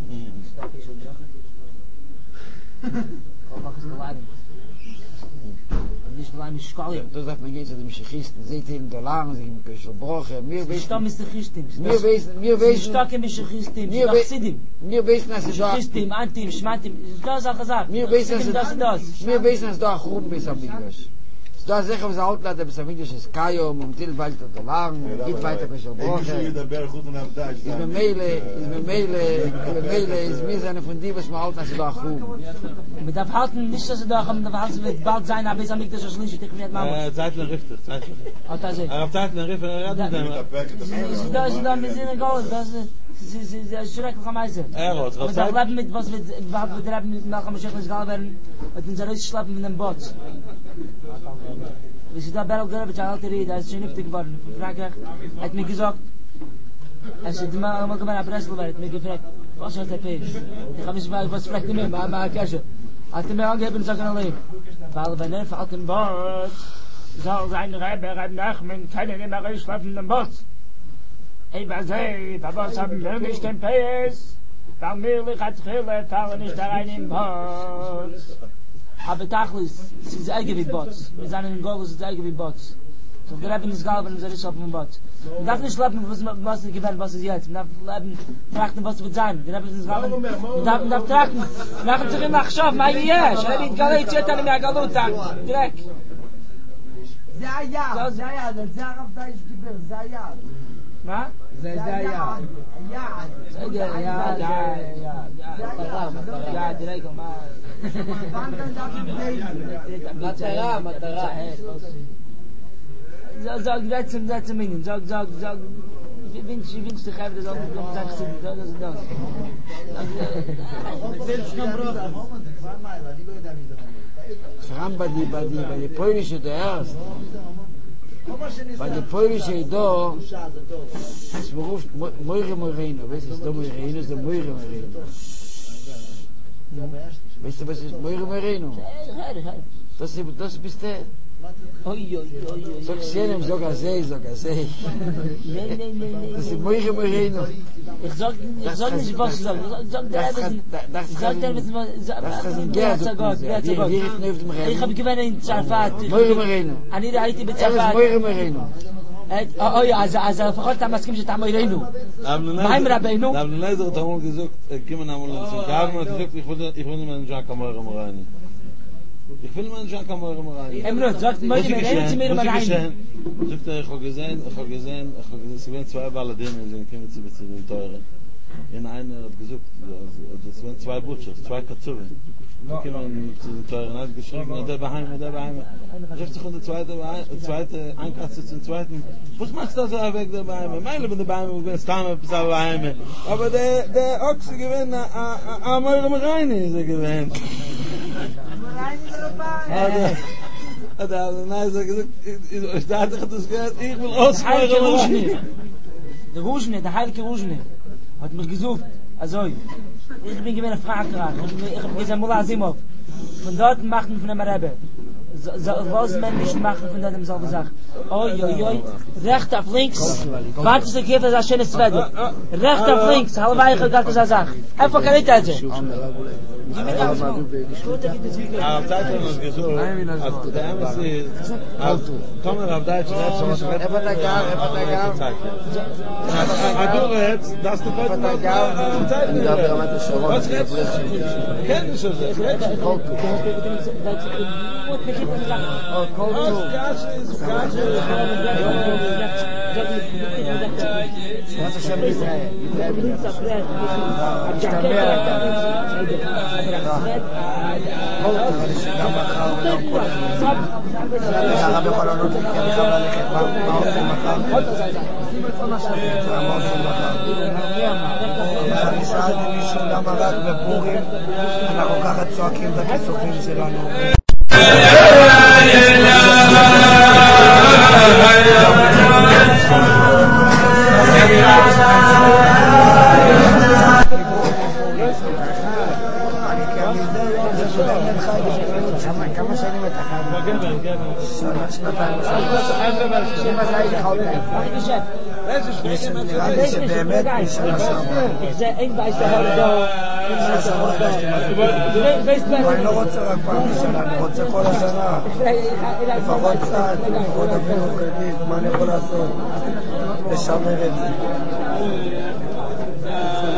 Du sagst, man geht zu den Mischachisten, seht ihr in Dolan, sie gehen für Broche, mir wissen... Stam Mischachisten. Mir wissen... Starke Mischachisten, Chassidem. Mir wissen, dass es da... Mischachisten, Antim, Schmantim, das ist gesagt. Mir wissen, dass es da Chum bis am Mikdash. Da sicher was Outlet bis am Mikdash ist Kayom und Til weiter Dolan, geht weiter für Broche. Ist mir Meile, ist mir seine von dir, was man halt, dass es da Chum. Man darf halten, nicht, dass es da Chum, man darf halten, wird bald sein, aber bis am Mikdash ist nicht, ich nicht machen. Zeitler richtig, Zeitler. Zeitler richtig, er hat Zeitler richtig, er hat mit dem. Ist da, wir sind egal, das ist... Sie schrecklich am Eise. Erot, Und da leben mit, was mit Reben mit Malcham Mashiach Nisgal werden, und in Zerus schlafen mit dem Boot. Wie sie da Beryl Gerbich, ein alter Ried, er ist schon niftig geworden, von Frankreich, hat mir gesagt, als ich mal gemein ab Ressel war, hat mir gefragt, was hat Peisch? Ich habe mich gefragt, was fragt mir, ma Kasche. Hat mir angegeben, sag ich allein. Weil wenn er fällt im Boot, soll sein Reb Nachmen, keine nicht mehr schlafen in dem Boot. Ey, was was haben wir nicht den Peisch? Weil mir hat Schille, fallen nicht da rein im Boot. Aber Tachlis, es ist eigentlich Bots. Wir sind in Golus, es ist eigentlich Bots. So wir haben das Galben, es ist auf dem Boot. Man darf nicht schlafen, was ist gewähnt, was ist jetzt. Man darf leben, trachten, was wird sein. Wir haben das Galben, man darf trachten. Wir machen sich nach Schaff, mein Jesch. Er wird Galit, jetzt an mir Galut an. Direkt. Zayar, das Zayar auf Deutsch Gebir, Zayar. Was? Zayar. Ja, direkt, מטרה. Sag, setz Minion. Sag, ich wünsche dich einfach, dass du sagst, das. Schram bei die polnische zuerst. Bei die polnische Ido, es beruft Moire-Moireno. Weißt du, das Moireno ist der Moire-Moireno. Weißt du, was ist Moire-Moireno? Das bist du. Sag Sienem, sag Azei. Nee. Das ist Moire-Moireno. Ich sag nicht, was du sagst. Ich sag dir, ich habe gewonnen in Zarfat. Moire-Moireno. אני ראיתי Er בצרפת. ist Moire-Moireno. אז לפחות אתה מסכים שאתה מוירנו. מה עם רבנו? Da haben Leiser hat einmal gesagt, kommen einmal zu Gaben und gesagt, ich will nicht mehr in Jacques Moire-Morani. Ich will nicht mehr in Jacques Moire-Morani. אמנות, sagt מוירנו, zu mir mal rein. Sagt ich habe gesehen, es werden zwei Balladinen, sie kommen zu den Teuren. In einer hat gesagt, das waren zwei Butchers, zwei Katsuren. Die kommen zu den Teuren, hat geschrieben, der Beheim. Trifft sich der zweite Einkatze zum zweiten. Was machst du so weg der Beheim? Meine bin der Beheim, ich bin Stamme, bis aber Beheim. Aber der Ochse gewinnt, am Reine ist gewinnt. Da hat gesagt, ich dachte, das gehört, ich will ausfallen. Der heilige Ruzhne hat mich gesucht. Also, ich bin gewinn eine Frage dran. Ich habe gesagt, Mullah Azimov. Von dort machen von dem Rebbe. Was man nicht machen von dem selben Sache. Oi, recht auf links. Warte, ich gebe das ein schönes Wetter. Recht auf links, halb Eichel, das ist eine Sache. Einfach kann ich das sehen. Gib mir das mal. Aber Zeit haben uns gesucht, als der Embassy, kommen auf Deutsch, das du was redest du? Kenn ich schon, ich rede schon. Das ist schon Israel. הרב יכול לענות לי, כי אני חייב ללכת, מה עושים מחר? מה עושים מחר? אני שאלתי מישהו למה רק בפורים אנחנו ככה צועקים את הכיסופים שלנו. כמה שנים אתה חייב? שנתיים. נראה לי שבאמת משנה שעברה. אני לא רוצה רק פעם בשנה, אני רוצה כל השנה. לפחות קצת, עוד אפילו קדיש, מה אני יכול לעשות? לשמר את זה.